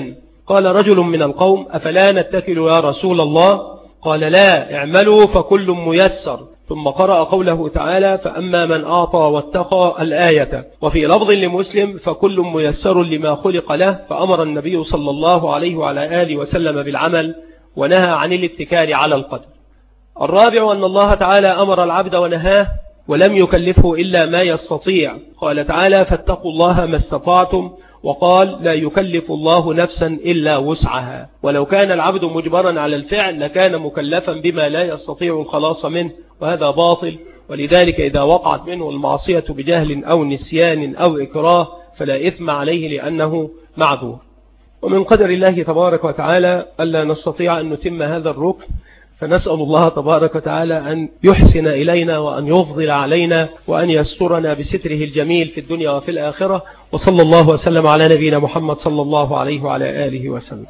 قال رجل من القوم: أفلا نتكل يا رسول الله؟ قال: لا، اعملوا فكل ميسر. ثم قرأ قوله تعالى: فأما من أعطى واتقى الآية. وفي لفظ لمسلم: فكل ميسر لما خلق له. فأمر النبي صلى الله عليه وعلى آله وسلم بالعمل ونهى عن الاتكال على القدر. الرابع أن الله تعالى أمر العبد ونهاه ولم يكلفه إلا ما يستطيع. قال تعالى: فاتقوا الله ما استطعتم. وقال: لا يكلف الله نفسا إلا وسعها. ولو كان العبد مجبرا على الفعل لكان مكلفا بما لا يستطيع الخلاص منه، وهذا باطل. ولذلك إذا وقعت منه المعصية بجهل أو نسيان أو إكراه فلا إثم عليه لأنه معذور. ومن قدر الله تبارك وتعالى ألا نستطيع أن نتم هذا الركن، فنسأل الله تبارك وتعالى أن يحسن إلينا وأن يفضل علينا وأن يسترنا بستره الجميل في الدنيا وفي الآخرة. وصلى الله وسلم على نبينا محمد صلى الله عليه وعلى آله وسلم.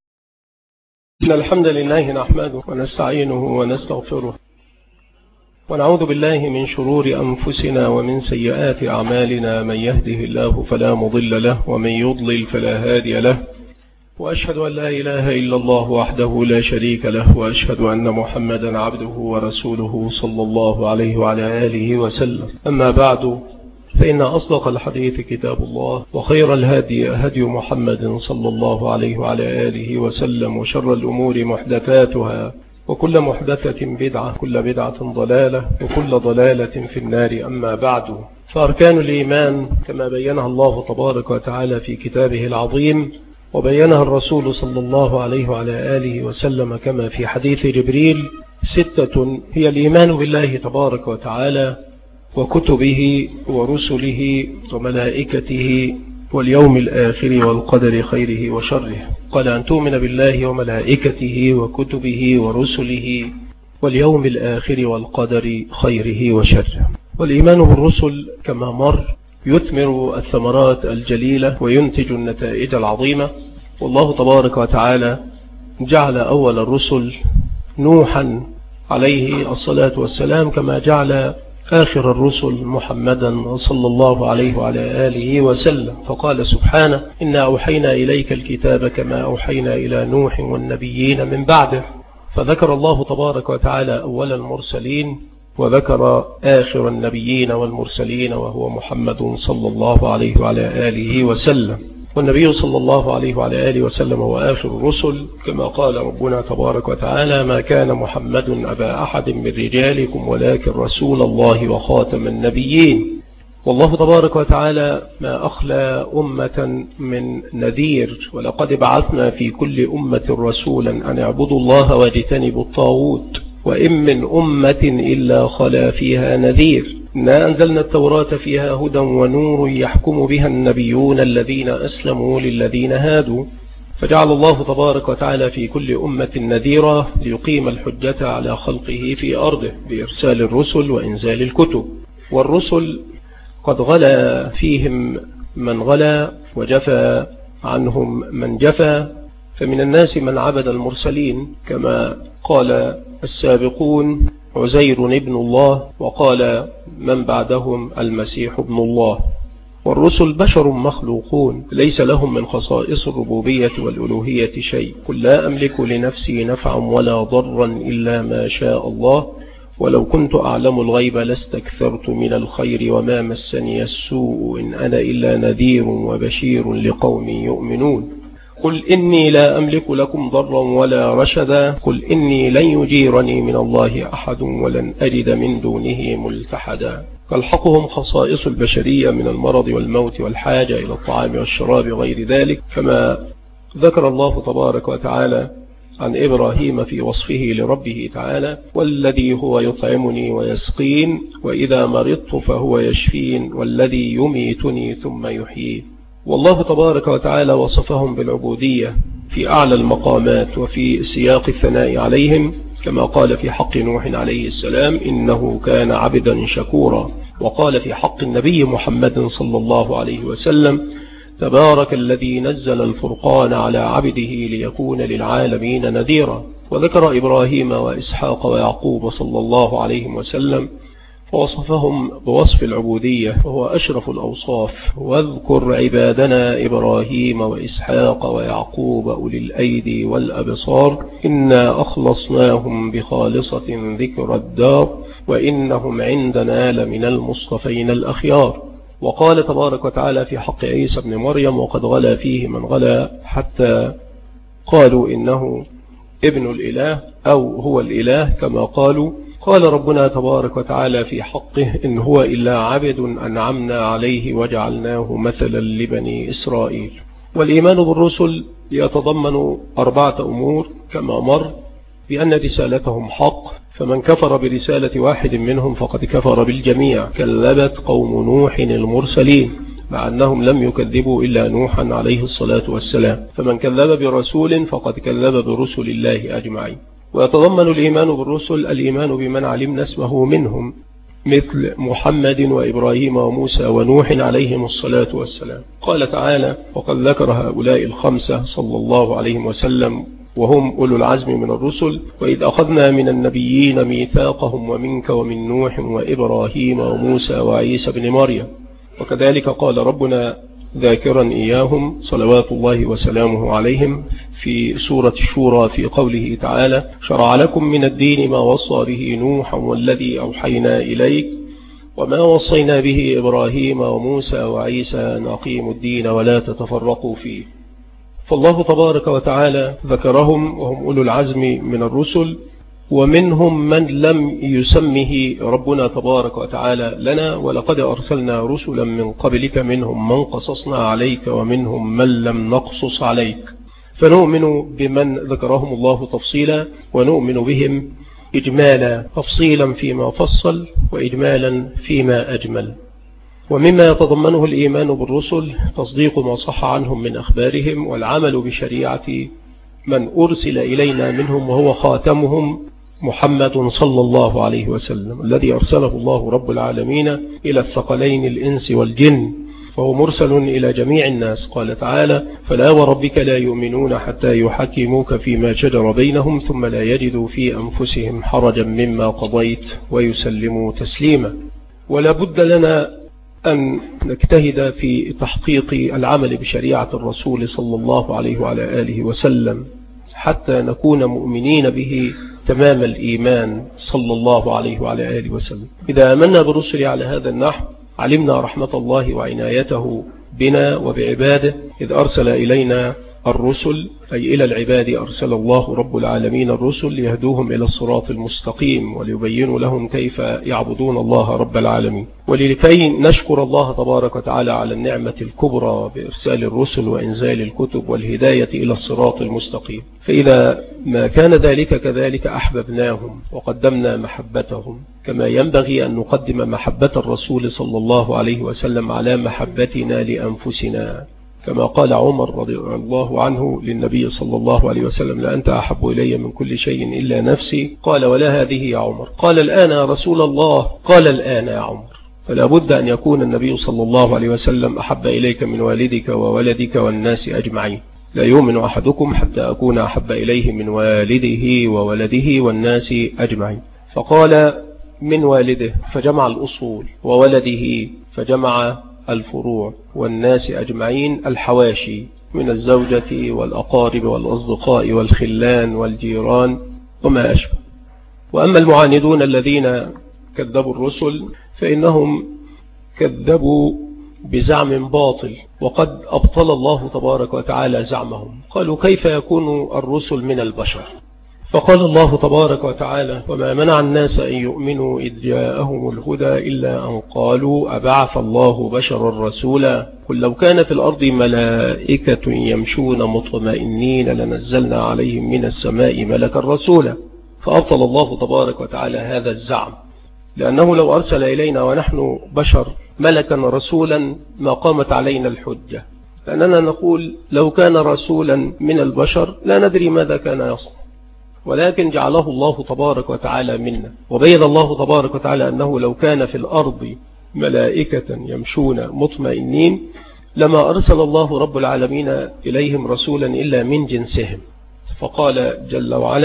إن الحمد لله نحمده ونستعينه ونستغفره ونعوذ بالله من شرور أنفسنا ومن سيئات أعمالنا. من يهده الله فلا مضل له ومن يضلل فلا هادي له. وأشهد أن لا إله إلا الله وحده لا شريك له، وأشهد أن محمدا عبده ورسوله صلى الله عليه وعلى آله وسلم. أما بعد، فإن أصدق الحديث كتاب الله، وخير الهدي هدي محمد صلى الله عليه وعلى آله وسلم، وشر الأمور محدثاتها، وكل محدثة بدعة، كل بدعة ضلالة، وكل ضلالة في النار. أما بعد، فأركان الإيمان كما بينها الله تبارك وتعالى في كتابه العظيم، وبينها الرسول صلى الله عليه وعلى آله وسلم كما في حديث جبريل: ستة هي الإيمان بالله تبارك وتعالى وكتبه ورسله وملائكته واليوم الآخر والقدر خيره وشره. قال: أن تؤمن بالله وملائكته وكتبه ورسله واليوم الآخر والقدر خيره وشره. والإيمان بالرسل كما مر يثمر الثمرات الجليلة وينتج النتائج العظيمة. والله تبارك وتعالى جعل أول الرسل نوحا عليه الصلاة والسلام، كما جعل آخر الرسل محمدا صلى الله عليه وعلى آله وسلم. فقال سبحانه: إنا أوحينا إليك الكتاب كما أوحينا إلى نوح والنبيين من بعده. فذكر الله تبارك وتعالى أول المرسلين، وذكر آخر النبيين والمرسلين وهو محمد صلى الله عليه وعلى آله وسلم. والنبي صلى الله عليه وعلى آله وسلم هو آخر الرسل، كما قال ربنا تبارك وتعالى: ما كان محمد أبا أحد من رجالكم ولكن رسول الله وخاتم النبيين. والله تبارك وتعالى ما أخلى أمة من نذير: ولقد بعثنا في كل أمة رسولا أن اعبدوا الله واجتنبوا الطاغوت وإن من أمة إلا خلا فيها نذير. إنا أنزلنا التوراة فيها هدى ونور يحكم بها النبيون الذين أسلموا للذين هادوا. فجعل الله تبارك وتعالى في كل أمة نذيرا ليقيم الحجة على خلقه في أرضه بإرسال الرسل وإنزال الكتب. والرسل قد غلا فيهم من غلا وجفى عنهم من جفى، فمن الناس من عبد المرسلين كما قال السابقون: عزير ابن الله، وقال من بعدهم: المسيح ابن الله. والرسل بشر مخلوقون ليس لهم من خصائص الربوبية والألوهية شيء. قل لا أملك لنفسي نفعا ولا ضرا إلا ما شاء الله، ولو كنت أعلم الغيب لاستكثرت من الخير وما مسني السوء، إن أنا إلا نذير وبشير لقوم يؤمنون. قل إني لا أملك لكم ضرا ولا رشدا. قل إني لن يجيرني من الله أحد ولن أجد من دونه ملتحدا. تلحقهم خصائص البشرية من المرض والموت والحاجة إلى الطعام والشراب وغير ذلك، كما ذكر الله تبارك وتعالى عن إبراهيم في وصفه لربه تعالى: والذي هو يطعمني ويسقين وإذا مرضت فهو يشفين والذي يميتني ثم يحيين. والله تبارك وتعالى وصفهم بالعبودية في أعلى المقامات وفي سياق الثناء عليهم، كما قال في حق نوح عليه السلام: إنه كان عبدا شكورا. وقال في حق النبي محمد صلى الله عليه وسلم: تبارك الذي نزل الفرقان على عبده ليكون للعالمين نذيرا. وذكر إبراهيم وإسحاق ويعقوب صلى الله عليه وسلم فوصفهم بوصف العبودية وهو أشرف الأوصاف. واذكر عبادنا إبراهيم وإسحاق ويعقوب أولي الأيدي والأبصار إنا أخلصناهم بخالصة ذكر الدار وإنهم عندنا لمن المصطفين الأخيار. وقال تبارك وتعالى في حق عيسى بن مريم وقد غلا فيه من غلا حتى قالوا إنه ابن الإله أو هو الإله كما قالوا. قال ربنا تبارك وتعالى في حقه إن هو إلا عبد أنعمنا عليه وجعلناه مثلا لبني إسرائيل. والإيمان بالرسل يتضمن أربعة أمور كما مر، بأن رسالتهم حق، فمن كفر برسالة واحد منهم فقد كفر بالجميع. كذبت قوم نوح المرسلين مع أنهم لم يكذبوا إلا نوحا عليه الصلاة والسلام، فمن كذب برسول فقد كذب برسل الله أجمعين. ويتضمن الإيمان بالرسل الإيمان بمن علمنا اسمه منهم مثل محمد وإبراهيم وموسى ونوح عليهم الصلاة والسلام. قال تعالى وقد ذكر هؤلاء الخمسة صلى الله عليه وسلم وهم أولو العزم من الرسل: وإذ أخذنا من النبيين ميثاقهم ومنك ومن نوح وإبراهيم وموسى وعيسى بن مريم. وكذلك قال ربنا ذاكرا إياهم صلوات الله وسلامه عليهم في سورة الشورى في قوله تعالى: شرع لكم من الدين ما وصى به نوحا والذي أوحينا إليك وما وصينا به إبراهيم وموسى وعيسى أن أقيموا الدين ولا تتفرقوا فيه. فالله تبارك وتعالى ذكرهم وهم أولو العزم من الرسل، ومنهم من لم يسمه ربنا تبارك وتعالى لنا: ولقد أرسلنا رسلا من قبلك منهم من قصصنا عليك ومنهم من لم نقصص عليك. فنؤمن بمن ذكرهم الله تفصيلا ونؤمن بهم إجمالا، تفصيلا فيما فصل وإجمالا فيما أجمل. ومما يتضمنه الإيمان بالرسل تصديق ما صح عنهم من أخبارهم والعمل بشريعة من أرسل إلينا منهم وهو خاتمهم محمد صلى الله عليه وسلم الذي أرسله الله رب العالمين إلى الثقلين الإنس والجن، وهو مرسل إلى جميع الناس. قال تعالى: فلا وربك لا يؤمنون حتى يحكموك فيما شجر بينهم ثم لا يجدوا في أنفسهم حرجا مما قضيت ويسلموا تسليما. ولا بد لنا أن نجتهد في تحقيق العمل بشريعة الرسول صلى الله عليه وعلى آله وسلم حتى نكون مؤمنين به تمام الإيمان صلى الله عليه وعلى آله وسلم. إذا آمنا برسل على هذا النحو علمنا رحمة الله وعنايته بنا وبعباده، إذ أرسل إلينا الرسل أي إلى العباد أرسل الله رب العالمين الرسل ليهدوهم إلى الصراط المستقيم وليبينوا لهم كيف يعبدون الله رب العالمين، ولكي نشكر الله تبارك وتعالى على النعمة الكبرى بإرسال الرسل وإنزال الكتب والهداية إلى الصراط المستقيم. فإذا ما كان ذلك كذلك أحببناهم وقدمنا محبتهم، كما ينبغي أن نقدم محبة الرسول صلى الله عليه وسلم على محبتنا لأنفسنا، كما قال عمر رضي الله عنه للنبي صلى الله عليه وسلم: لأنت أحب إلي من كل شيء إلا نفسي. قال: ولا هذه يا عمر؟ قال: الآن يا رسول الله. قال: الآن يا عمر. فلا بد أن يكون النبي صلى الله عليه وسلم أحب إليك من والدك وولدك والناس أجمعين. لا يؤمن أحدكم حتى أكون أحب إليه من والده وولده والناس أجمعين. فقال: من والده فجمع الأصول، وولده فجمع الفروع، والناس أجمعين الحواشي من الزوجة والأقارب والأصدقاء والخلان والجيران وما أشبه. وأما المعاندون الذين كذبوا الرسل فإنهم كذبوا بزعم باطل، وقد أبطل الله تبارك وتعالى زعمهم. قالوا: كيف يكون الرسل من البشر؟ فقال الله تبارك وتعالى: وما منع الناس أن يؤمنوا إذ جاءهم الهدى إلا أن قالوا أبعث الله بشرا رسولا قل لو كان في الأرض ملائكة يمشون مطمئنين لنزلنا عليهم من السماء ملكا رسولا. فأبطل الله تبارك وتعالى هذا الزعم، لأنه لو أرسل إلينا ونحن بشر ملكا رسولا ما قامت علينا الحجة، لأننا نقول لو كان رسولا من البشر لا ندري ماذا كان يصنع، ولكن جعله الله تبارك وتعالى منا. وبين الله تبارك وتعالى أنه لو كان في الأرض ملائكة يمشون مطمئنين لما أرسل الله رب العالمين إليهم رسولا إلا من جنسهم. فقال جل وعلا: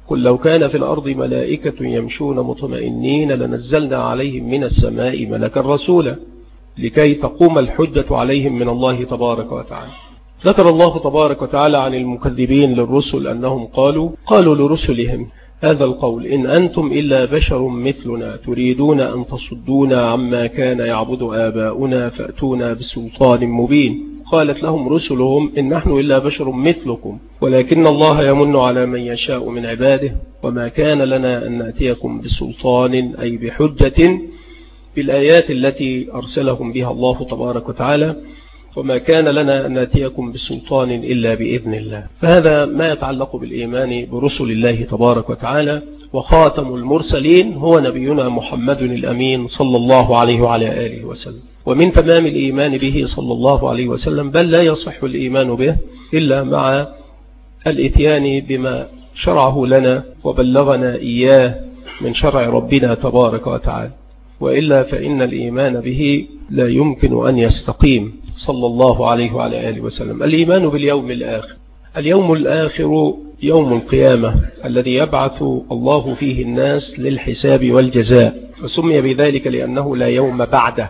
قل لو كان في الأرض ملائكة يمشون مطمئنين لنزلنا عليهم من السماء ملكا رسولا لكي تقوم الحجة عليهم من الله تبارك وتعالى. ذكر الله تبارك وتعالى عن المكذبين للرسل أنهم قالوا قالوا لرسلهم هذا القول إن أنتم إلا بشر مثلنا تريدون أن تصدونا عما كان يعبد آباؤنا فأتونا بسلطان مبين. قالت لهم رسلهم إن نحن إلا بشر مثلكم ولكن الله يمن على من يشاء من عباده وما كان لنا أن نأتيكم بسلطان أي بحجة بالآيات التي أرسلهم بها الله تبارك وتعالى وما كان لنا أن نأتيكم بسلطان إلا بإذن الله. فهذا ما يتعلق بالإيمان برسل الله تبارك وتعالى. وخاتم المرسلين هو نبينا محمد الأمين صلى الله عليه وعلى آله وسلم. ومن تمام الإيمان به صلى الله عليه وسلم بل لا يصح الإيمان به إلا مع الإتيان بما شرعه لنا وبلغنا إياه من شرع ربنا تبارك وتعالى، وإلا فإن الإيمان به لا يمكن أن يستقيم صلى الله عليه وعلى آله وسلم. الإيمان باليوم الآخر. اليوم الآخر يوم القيامة الذي يبعث الله فيه الناس للحساب والجزاء، وسمي بذلك لأنه لا يوم بعده،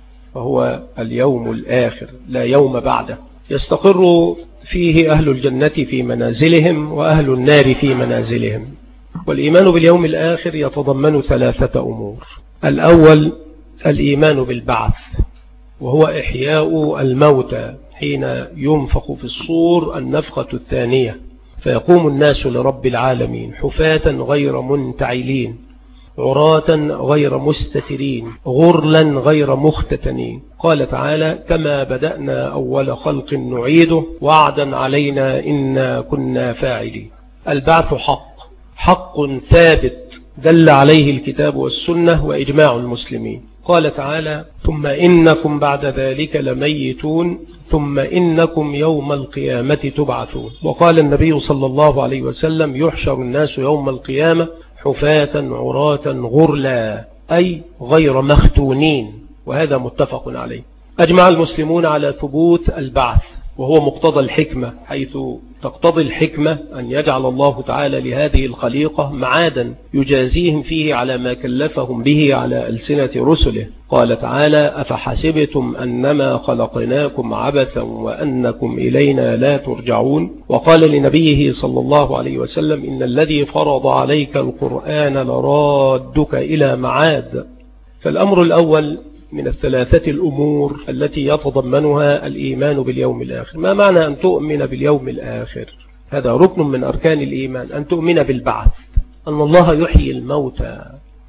وهو اليوم الآخر لا يوم بعده. يستقر فيه أهل الجنة في منازلهم وأهل النار في منازلهم. والإيمان باليوم الآخر يتضمن ثلاثة أمور. الأول الإيمان بالبعث، وهو إحياء الموتى حين ينفخ في الصور النفخة الثانية فيقوم الناس لرب العالمين حفاة غير منتعلين عراة غير مستترين غرلا غير مختتنين. قال تعالى كما بدأنا أول خلق نعيده وعدا علينا إنا كنا فاعلين. البعث حق حق ثابت دل عليه الكتاب والسنة وإجماع المسلمين. قال تعالى ثم إنكم بعد ذلك لميتون ثم إنكم يوم القيامة تبعثون. وقال النبي صلى الله عليه وسلم يحشر الناس يوم القيامة حفاة عراة غرلا أي غير مختونين، وهذا متفق عليه. أجمع المسلمون على ثبوت البعث وهو مقتضى الحكمة، حيث تقتضي الحكمة أن يجعل الله تعالى لهذه الخليقة معادا يجازيهم فيه على ما كلفهم به على ألسنة رسله. قال تعالى أفحسبتم أنما خلقناكم عبثا وأنكم إلينا لا ترجعون. وقال لنبيه صلى الله عليه وسلم إن الذي فرض عليك القرآن لرادك إلى معاد. فالأمر الأول من الثلاثة الأمور التي يتضمنها الإيمان باليوم الآخر. ما معنى أن تؤمن باليوم الآخر؟ هذا ركن من أركان الإيمان، أن تؤمن بالبعث، أن الله يحيي الموتى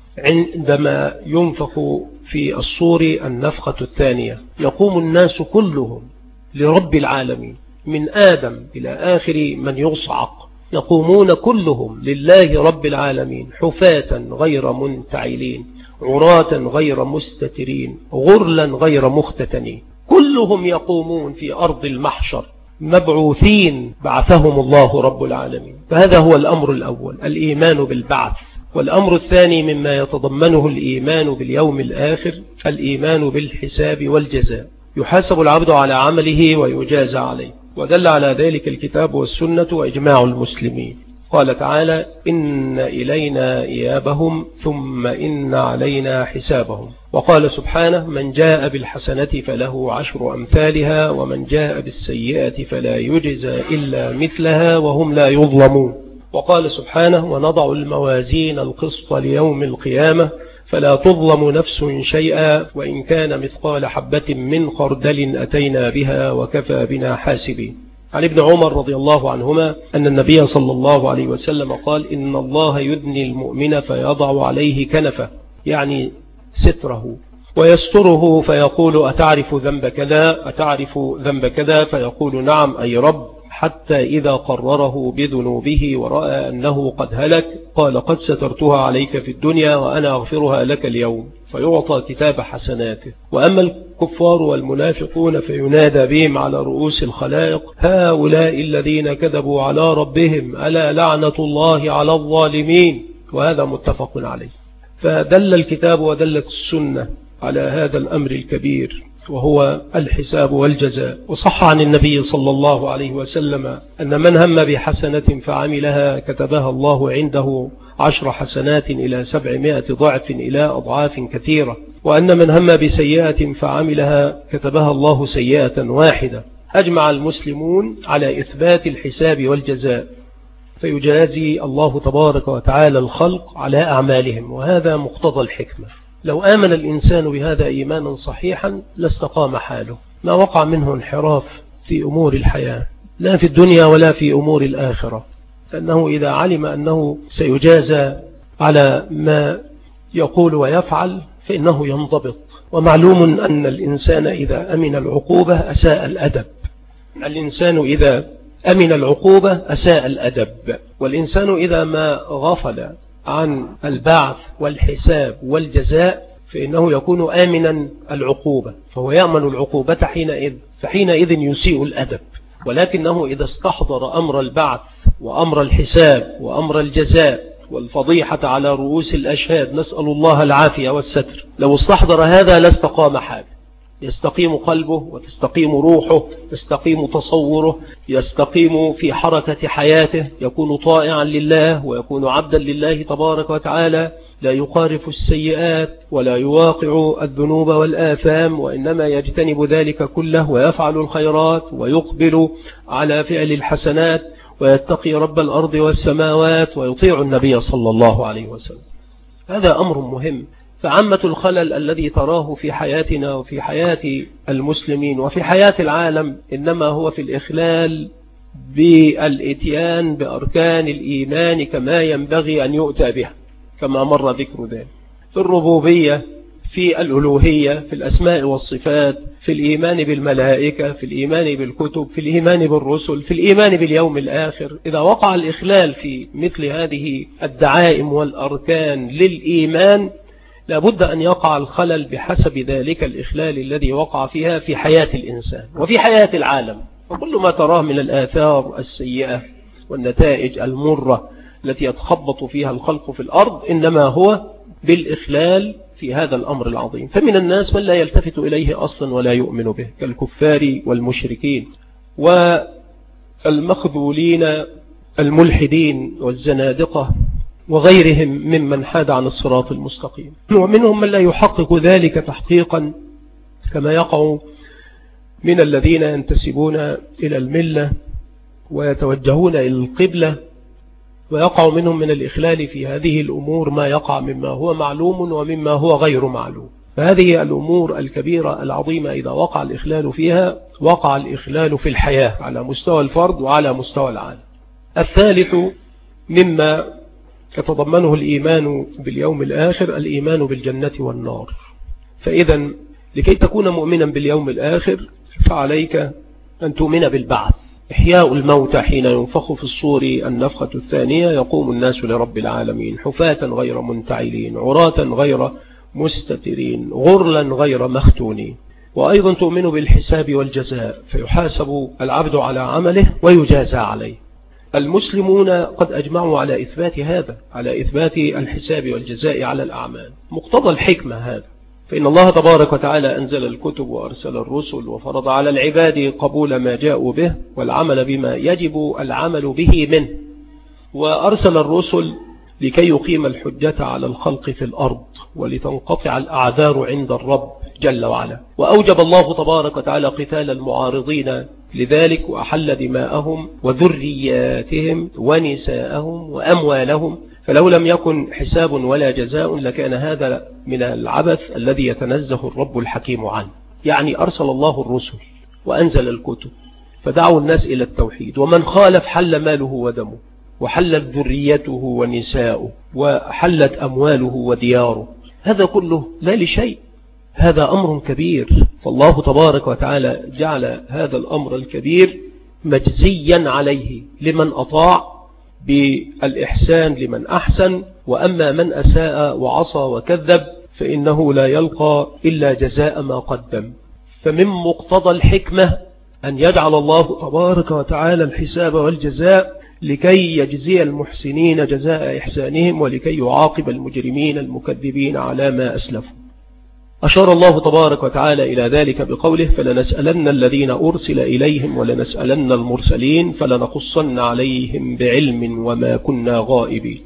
عندما ينفخ في الصور النفخة الثانية يقوم الناس كلهم لرب العالمين من آدم إلى آخر من يصعق، يقومون كلهم لله رب العالمين حفاة غير منتعلين عراة غير مستترين غرلا غير مختتنين. كلهم يقومون في أرض المحشر مبعوثين بعثهم الله رب العالمين. فهذا هو الأمر الأول الإيمان بالبعث. والأمر الثاني مما يتضمنه الإيمان باليوم الآخر الإيمان بالحساب والجزاء. يحاسب العبد على عمله ويجازى عليه، ودل على ذلك الكتاب والسنة وإجماع المسلمين. قال تعالى إن إلينا إيابهم ثم إن علينا حسابهم. وقال سبحانه من جاء بالحسنة فله عشر أمثالها ومن جاء بالسيئة فلا يجزى إلا مثلها وهم لا يظلمون. وقال سبحانه ونضع الموازين القسط ليوم القيامة فلا تظلم نفس شيئا وإن كان مثقال حبة من خردل أتينا بها وكفى بنا حاسبين. عن ابن عمر رضي الله عنهما أن النبي صلى الله عليه وسلم قال إن الله يدني المؤمن فيضع عليه كنفه يعني ستره ويستره فيقول أتعرف ذنب كذا أتعرف ذنب كذا فيقول نعم أي رب، حتى إذا قرره بذنوبه ورأى أنه قد هلك قال قد سترتها عليك في الدنيا وأنا أغفرها لك اليوم، فيعطى كتاب حسناته. وأما الكفار والمنافقون فينادى بهم على رؤوس الخلائق هؤلاء الذين كذبوا على ربهم ألا لعنة الله على الظالمين. وهذا متفق عليه. فدل الكتاب ودلت السنة على هذا الأمر الكبير وهو الحساب والجزاء. وصح عن النبي صلى الله عليه وسلم أن من هم بحسنة فعملها كتبها الله عنده عشر حسنات إلى سبعمائة ضعف إلى أضعاف كثيرة، وأن من هم بسيئة فعملها كتبها الله سيئة واحدة. أجمع المسلمون على إثبات الحساب والجزاء، فيجازي الله تبارك وتعالى الخلق على أعمالهم، وهذا مقتضى الحكمة. لو آمن الإنسان بهذا إيمانا صحيحا لاستقام حاله، ما وقع منه انحراف في أمور الحياة لا في الدنيا ولا في أمور الآخرة، لأنه إذا علم أنه سيجازى على ما يقول ويفعل فإنه ينضبط. ومعلوم أن الإنسان إذا أمن العقوبة أساء الأدب، الإنسان إذا أمن العقوبة أساء الأدب، والإنسان إذا ما غفل عن البعث والحساب والجزاء فإنه يكون آمنا العقوبة، فهو يأمن العقوبة حينئذ، فحينئذ يسيء الأدب. ولكنه إذا استحضر أمر البعث وأمر الحساب وأمر الجزاء والفضيحة على رؤوس الأشهاد، نسأل الله العافية والستر، لو استحضر هذا لاستقام حاله، يستقيم قلبه وتستقيم روحه، يستقيم تصوره، يستقيم في حركة حياته، يكون طائعا لله ويكون عبدا لله تبارك وتعالى، لا يقارف السيئات ولا يواقع الذنوب والآثام، وإنما يجتنب ذلك كله ويفعل الخيرات ويقبل على فعل الحسنات ويتقي رب الأرض والسماوات ويطيع النبي صلى الله عليه وسلم. هذا أمر مهم. فعامة الخلل الذي تراه في حياتنا وفي حياة المسلمين وفي حياة العالم إنما هو في الإخلال بالإتيان بأركان الإيمان كما ينبغي أن يؤتى بها، كما مر ذكر ذلك في الربوبية، في الألوهية، في الأسماء والصفات، في الإيمان بالملائكة، في الإيمان بالكتب، في الإيمان بالرسل، في الإيمان باليوم الآخر. إذا وقع الإخلال في مثل هذه الدعائم والأركان للإيمان لابد أن يقع الخلل بحسب ذلك الإخلال الذي وقع فيها في حياة الإنسان وفي حياة العالم. وكل ما تراه من الآثار السيئة والنتائج المرة التي يتخبط فيها الخلق في الأرض إنما هو بالإخلال في هذا الأمر العظيم. فمن الناس من لا يلتفت إليه أصلا ولا يؤمن به كالكفار والمشركين والمخذولين الملحدين والزنادقة وغيرهم ممن حاد عن الصراط المستقيم. ومنهم من لا يحقق ذلك تحقيقا كما يقع من الذين ينتسبون إلى الملة ويتوجهون إلى القبلة، ويقع منهم من الإخلال في هذه الأمور ما يقع مما هو معلوم ومما هو غير معلوم. فهذه الأمور الكبيرة العظيمة إذا وقع الإخلال فيها وقع الإخلال في الحياة على مستوى الفرد وعلى مستوى العالم. الثالث مما يتضمنه الإيمان باليوم الآخر الإيمان بالجنة والنار. فإذا لكي تكون مؤمنا باليوم الآخر فعليك أن تؤمن بالبعث، إحياء الموتى حين ينفخ في الصور النفخة الثانية يقوم الناس لرب العالمين حفاة غير منتعلين عراة غير مستترين غرلا غير مختونين. وأيضا تؤمن بالحساب والجزاء، فيحاسب العبد على عمله ويجازى عليه. المسلمون قد أجمعوا على إثبات هذا، على إثبات الحساب والجزاء على الأعمال، مقتضى الحكمة هذا. فإن الله تبارك وتعالى أنزل الكتب وأرسل الرسل وفرض على العباد قبول ما جاءوا به والعمل بما يجب العمل به منه، وأرسل الرسل لكي يقيم الحجة على الخلق في الأرض ولتنقطع الأعذار عند الرب جل وعلا. وأوجب الله تبارك وتعالى قتال المعارضين لذلك وأحل دماءهم وذرياتهم ونساءهم وأموالهم. فلو لم يكن حساب ولا جزاء لكان هذا من العبث الذي يتنزه الرب الحكيم عنه. يعني أرسل الله الرسل وأنزل الكتب فدعوا الناس إلى التوحيد، ومن خالف حل ماله ودمه وحلت ذريته ونساؤه وحلت أمواله ودياره. هذا كله لا لشيء، هذا أمر كبير. فالله تبارك وتعالى جعل هذا الأمر الكبير مجزيا عليه لمن أطاع بالإحسان لمن أحسن، وأما من أساء وعصى وكذب فإنه لا يلقى إلا جزاء ما قدم. فمن مقتضى الحكمة أن يجعل الله تبارك وتعالى الحساب والجزاء لكي يجزي المحسنين جزاء إحسانهم ولكي يعاقب المجرمين المكذبين على ما أسلفوا. أشار الله تبارك وتعالى إلى ذلك بقوله فلنسألن الذين أرسل إليهم ولنسألن المرسلين فلنقصن عليهم بعلم وما كنا غائبين.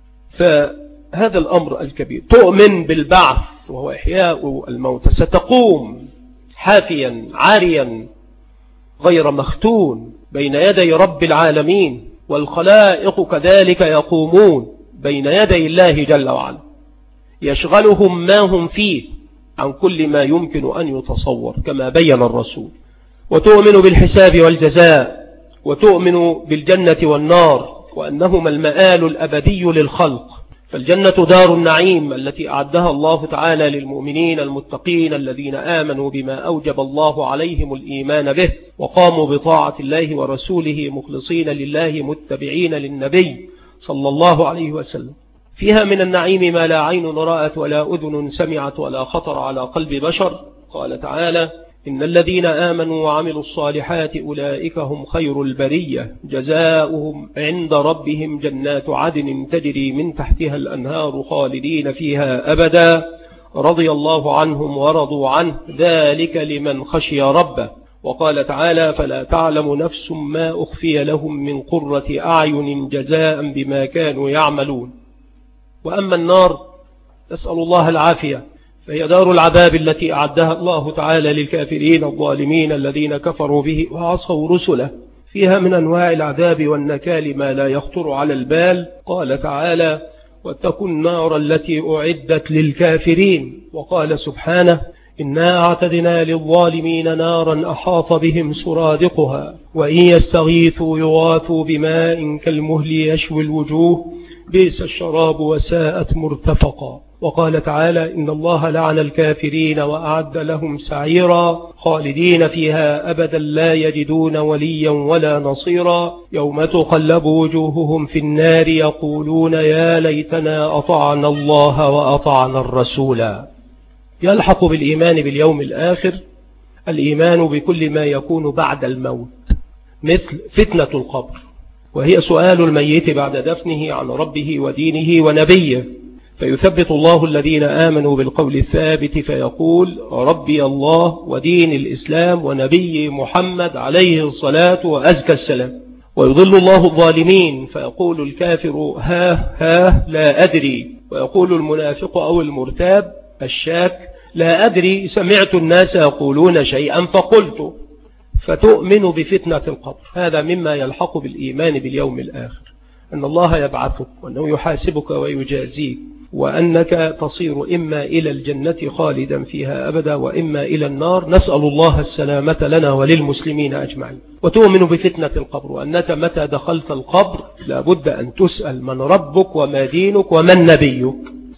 فهذا الأمر الكبير تؤمن بالبعث وهو إحياء الموتى، ستقوم حافيا عاريا غير مختون بين يدي رب العالمين، والخلائق كذلك يقومون بين يدي الله جل وعلا، يشغلهم ما هم فيه عن كل ما يمكن أن يتصور كما بين الرسول. وتؤمن بالحساب والجزاء، وتؤمن بالجنة والنار وأنهما المآل الأبدي للخلق. فالجنة دار النعيم التي أعدها الله تعالى للمؤمنين المتقين الذين آمنوا بما أوجب الله عليهم الإيمان به وقاموا بطاعة الله ورسوله مخلصين لله متبعين للنبي صلى الله عليه وسلم. فيها من النعيم ما لا عين رأت ولا أذن سمعت ولا خطر على قلب بشر. قال تعالى إن الذين آمنوا وعملوا الصالحات أولئك هم خير البرية جزاؤهم عند ربهم جنات عدن تجري من تحتها الأنهار خالدين فيها أبدا رضي الله عنهم ورضوا عنه ذلك لمن خشي ربه. وقال تعالى فلا تعلم نفس ما أخفي لهم من قرة أعين جزاء بما كانوا يعملون. وأما النار نسأل الله العافية فهي دار العذاب التي أعدها الله تعالى للكافرين الظالمين الذين كفروا به وعصوا رسله. فيها من أنواع العذاب والنكال ما لا يخطر على البال. قال تعالى واتقوا النار التي أعدت للكافرين. وقال سبحانه إنا أعتدنا للظالمين نارا أحاط بهم سرادقها وإن يستغيثوا يغاثوا بماء كالمهل يشوي الوجوه بئس الشراب وساءت مرتفقا. وقال تعالى إن الله لعن الكافرين وأعد لهم سعيرا خالدين فيها أبدا لا يجدون وليا ولا نصيرا يوم تقلب وجوههم في النار يقولون يا ليتنا أطعنا الله وأطعنا الرسولا. يلحق بالإيمان باليوم الآخر الإيمان بكل ما يكون بعد الموت مثل فتنة القبر، وهي سؤال الميت بعد دفنه عن ربه ودينه ونبيه، فيثبت الله الذين آمنوا بالقول الثابت فيقول ربي الله ودين الإسلام ونبي محمد عليه الصلاة وأزكى السلام. ويضل الله الظالمين فيقول الكافر ها ها لا أدري، ويقول المنافق أو المرتاب الشاك لا أدري سمعت الناس يقولون شيئا فقلت. فتؤمن بفتنة القبر. هذا مما يلحق بالإيمان باليوم الآخر، أن الله يبعثك وأنه يحاسبك ويجازيك، وأنك تصير إما إلى الجنة خالدا فيها أبدا وإما إلى النار. نسأل الله السلامة لنا وللمسلمين أجمعين. وتؤمن بفتنة القبر وأنك متى دخلت القبر لابد أن تسأل من ربك وما دينك ومن نبيك.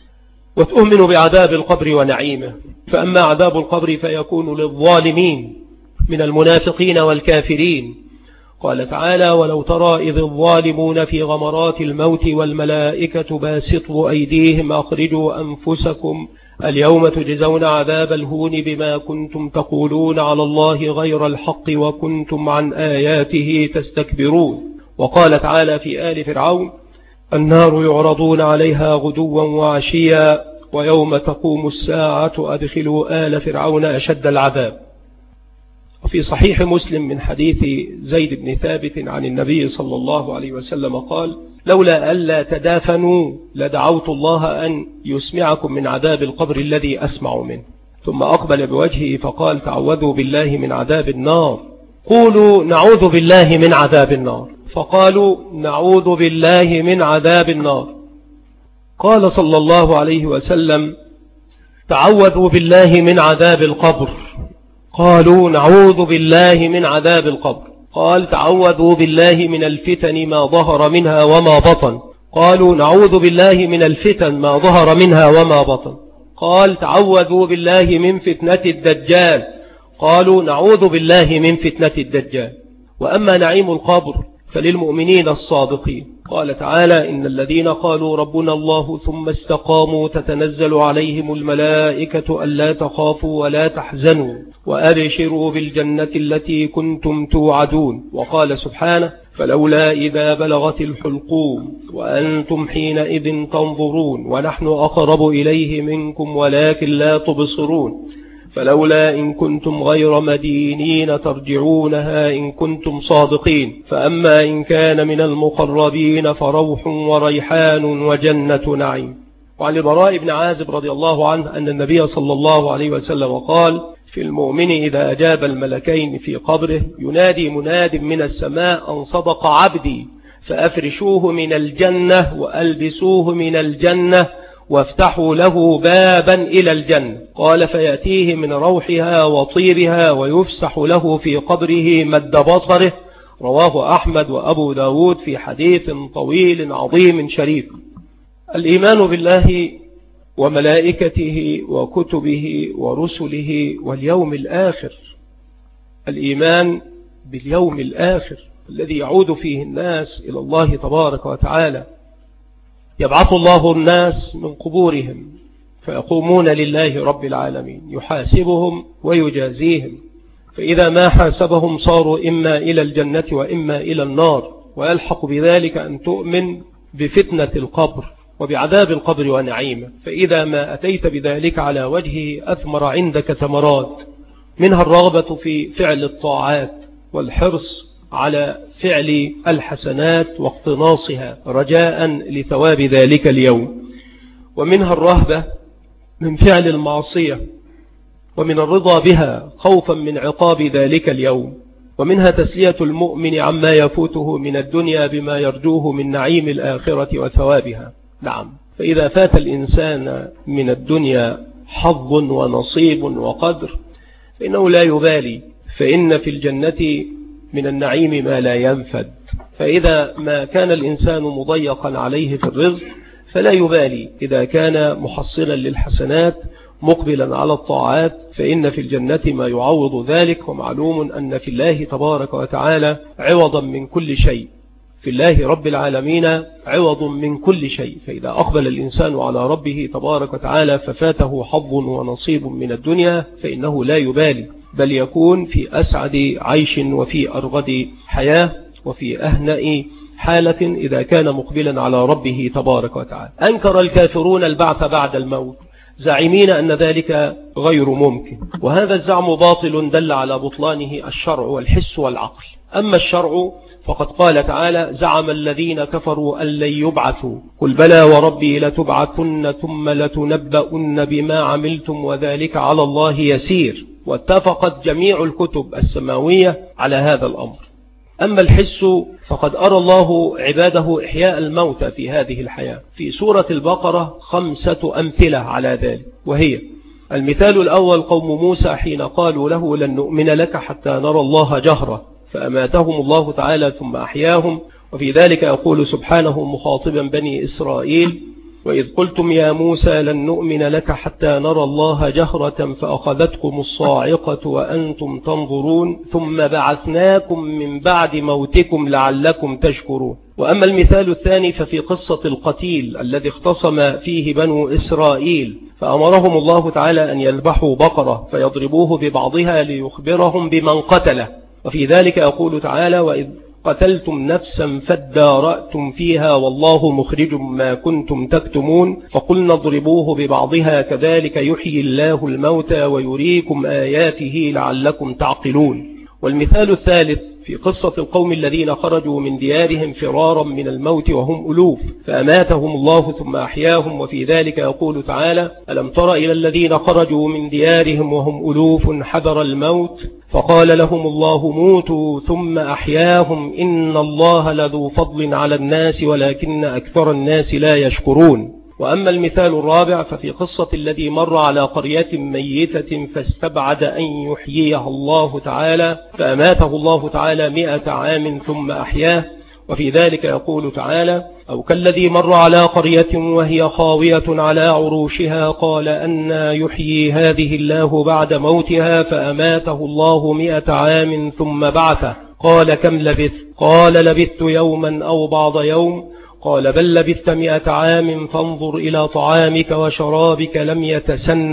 وتؤمن بعذاب القبر ونعيمه. فأما عذاب القبر فيكون للظالمين من المنافقين والكافرين. قال تعالى ولو ترى إذ الظالمون في غمرات الموت والملائكة باسطوا أيديهم أخرجوا أنفسكم اليوم تجزون عذاب الهون بما كنتم تقولون على الله غير الحق وكنتم عن آياته تستكبرون. وقال تعالى في آل فرعون النار يعرضون عليها غدوا وعشيا ويوم تقوم الساعة أدخلوا آل فرعون أشد العذاب. وفي صحيح مسلم من حديث زيد بن ثابت عن النبي صلى الله عليه وسلم قال لولا ألا تدافنوا لدعوت الله أن يسمعكم من عذاب القبر الذي أسمع منه. ثم أقبل بوجهه فقال تعوذوا بالله من عذاب النار. قولوا نعوذ بالله من عذاب النار. فقالوا نعوذ بالله من عذاب النار. قال صلى الله عليه وسلم تعوذوا بالله من عذاب القبر. قالوا نعوذ بالله من عذاب القبر. قال تعوذوا بالله من الفتن ما ظهر منها وما بطن. قالوا نعوذ بالله من الفتن ما ظهر منها وما بطن. قال تعوذوا بالله من فتنة الدجال. قالوا نعوذ بالله من فتنة الدجال. وأما نعيم القبر فللمؤمنين الصادقين. قال تعالى إن الذين قالوا ربنا الله ثم استقاموا تتنزل عليهم الملائكة ألا تخافوا ولا تحزنوا وأبشروا بالجنة التي كنتم توعدون. وقال سبحانه فلولا إذا بلغت الحلقوم وأنتم حينئذ تنظرون ونحن أقرب إليه منكم ولكن لا تبصرون فلولا إن كنتم غير مدينين ترجعونها إن كنتم صادقين فأما إن كان من المقربين فروح وريحان وجنة نعيم. وعن البراء بن عازب رضي الله عنه أن النبي صلى الله عليه وسلم قال في المؤمن إذا أجاب الملكين في قبره ينادي مناد من السماء أن صدق عبدي فأفرشوه من الجنة وألبسوه من الجنة وافتحوا له بابا إلى الجنة. قال فيأتيه من روحها وطيبها ويفسح له في قبره مد بصره. رواه أحمد وأبو داود في حديث طويل عظيم شريف. الإيمان بالله وملائكته وكتبه ورسله واليوم الآخر، الإيمان باليوم الآخر الذي يعود فيه الناس إلى الله تبارك وتعالى. يبعث الله الناس من قبورهم فيقومون لله رب العالمين يحاسبهم ويجازيهم، فإذا ما حاسبهم صاروا إما إلى الجنة وإما إلى النار. ويلحق بذلك أن تؤمن بفتنة القبر وبعذاب القبر ونعيمه، فإذا ما أتيت بذلك على وجهه أثمر عندك ثمرات، منها الرغبة في فعل الطاعات والحرص على فعل الحسنات واقتناصها رجاء لثواب ذلك اليوم، ومنها الرهبة من فعل المعصية ومن الرضا بها خوفا من عقاب ذلك اليوم، ومنها تسلية المؤمن عما يفوته من الدنيا بما يرجوه من نعيم الآخرة وثوابها. نعم، فإذا فات الإنسان من الدنيا حظ ونصيب وقدر فإنه لا يبالي، فإن في الجنة من النعيم ما لا ينفد. فإذا ما كان الإنسان مضيقا عليه في الرزق فلا يبالي، إذا كان محصلا للحسنات مقبلا على الطاعات فإن في الجنة ما يعوض ذلك. ومعلوم أن في الله تبارك وتعالى عوضا من كل شيء، في الله رب العالمين عوض من كل شيء. فإذا أقبل الإنسان على ربه تبارك وتعالى ففاته حظ ونصيب من الدنيا فإنه لا يبالي، بل يكون في أسعد عيش وفي أرغد حياة وفي أهنأ حالة إذا كان مقبلا على ربه تبارك وتعالى. أنكر الكافرون البعث بعد الموت زعيمين أن ذلك غير ممكن، وهذا الزعم باطل دل على بطلانه الشرع والحس والعقل. أما الشرع فقد قال تعالى زعم الذين كفروا أن لن يبعثوا قل بلى وربي لتبعثن ثم لتنبؤن بما عملتم وذلك على الله يسير. واتفقت جميع الكتب السماوية على هذا الأمر. أما الحس فقد أرى الله عباده إحياء الموتى في هذه الحياة في سورة البقرة خمسة أمثلة على ذلك، وهي المثال الأول قوم موسى حين قالوا له لن نؤمن لك حتى نرى الله جهرة فأماتهم الله تعالى ثم أحياهم. وفي ذلك يقول سبحانه مخاطبا بني إسرائيل وإذ قلتم يا موسى لن نؤمن لك حتى نرى الله جهرة فأخذتكم الصاعقة وأنتم تنظرون ثم بعثناكم من بعد موتكم لعلكم تشكرون. وأما المثال الثاني ففي قصة القتيل الذي اختصم فيه بنو إسرائيل فأمرهم الله تعالى أن يذبحوا بقرة فيضربوه ببعضها ليخبرهم بمن قتله. وفي ذلك يقول تعالى وإذ قتلتم نفسا فادارأتم فيها والله مخرج ما كنتم تكتمون فقلنا اضربوه ببعضها كذلك يحيي الله الموتى ويريكم آياته لعلكم تعقلون. والمثال الثالث في قصة القوم الذين خرجوا من ديارهم فرارا من الموت وهم ألوف فأماتهم الله ثم أحياهم. وفي ذلك يقول تعالى ألم تر إلى الذين خرجوا من ديارهم وهم ألوف حذر الموت فقال لهم الله موتوا ثم أحياهم إن الله لذو فضل على الناس ولكن أكثر الناس لا يشكرون. وأما المثال الرابع ففي قصة الذي مر على قرية ميتة فاستبعد أن يحييها الله تعالى فأماته الله تعالى مئة عام ثم أحياه. وفي ذلك يقول تعالى أو كالذي مر على قرية وهي خاوية على عروشها قال أنى يحيي هذه الله بعد موتها فأماته الله مئة عام ثم بعثه قال كم لبثت قال لبثت يوما أو بعض يوم قال بل لبثت مئة عام فانظر إلى طعامك وشرابك لم يتسنه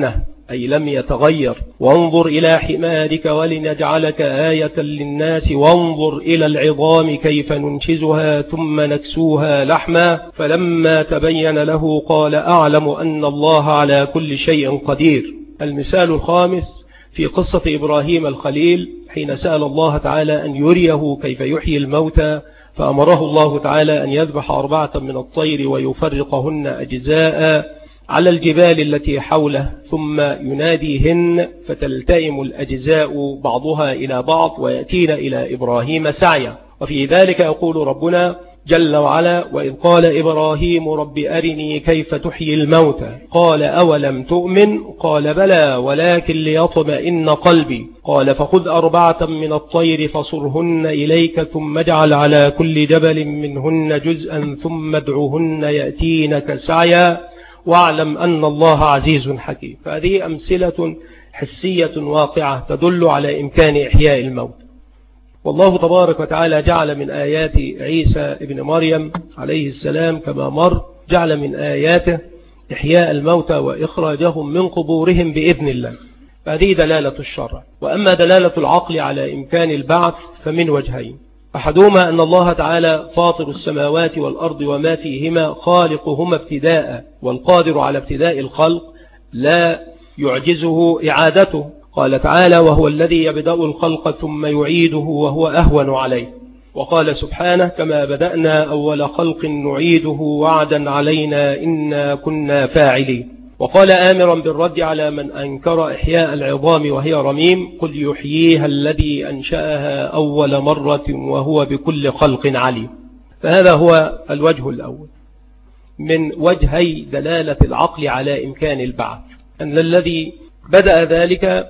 أي لم يتغير. وانظر إلى حمارك ولنجعلك آية للناس وانظر إلى العظام كيف ننشزها ثم نكسوها لحما فلما تبين له قال أعلم أن الله على كل شيء قدير. المثال الخامس في قصة إبراهيم الخليل حين سأل الله تعالى أن يريه كيف يحيي الموتى، فأمره الله تعالى أن يذبح أربعة من الطير ويفرقهن أجزاء على الجبال التي حوله ثم يناديهن فتلتئم الأجزاء بعضها إلى بعض ويأتين إلى إبراهيم سعيا. وفي ذلك يقول ربنا جل وعلا وإذ قال إبراهيم رب أرني كيف تحيي الموتى قال أولم تؤمن قال بلى ولكن ليطمئن قلبي قال فخذ أربعة من الطير فصرهن إليك ثم اجعل على كل جبل منهن جزءا ثم ادعهن يأتينك سعيا واعلم أن الله عزيز حكيم. فهذه أمثلة حسية واقعة تدل على إمكان إحياء الموت. والله تبارك وتعالى جعل من آيات عيسى ابن مريم عليه السلام كما مر جعل من آياته إحياء الموتى وإخراجهم من قبورهم بإذن الله، فهذه دلالة الشرع. وأما دلالة العقل على إمكان البعث فمن وجهين، أحدهما أن الله تعالى فاطر السماوات والأرض وما فيهما خالقهما ابتداء، والقادر على ابتداء الخلق لا يعجزه إعادته. قال تعالى وهو الذي يبدأ الخلق ثم يعيده وهو أهون عليه. وقال سبحانه كما بدأنا أول خلق نعيده وعدا علينا إنا كنا فاعلين. وقال آمرا بالرد على من أنكر إحياء العظام وهي رميم قل يحييها الذي أنشأها أول مرة وهو بكل خلق عليم. فهذا هو الوجه الأول من وجهي دلالة العقل على إمكان البعث، أن الذي بدأ ذلك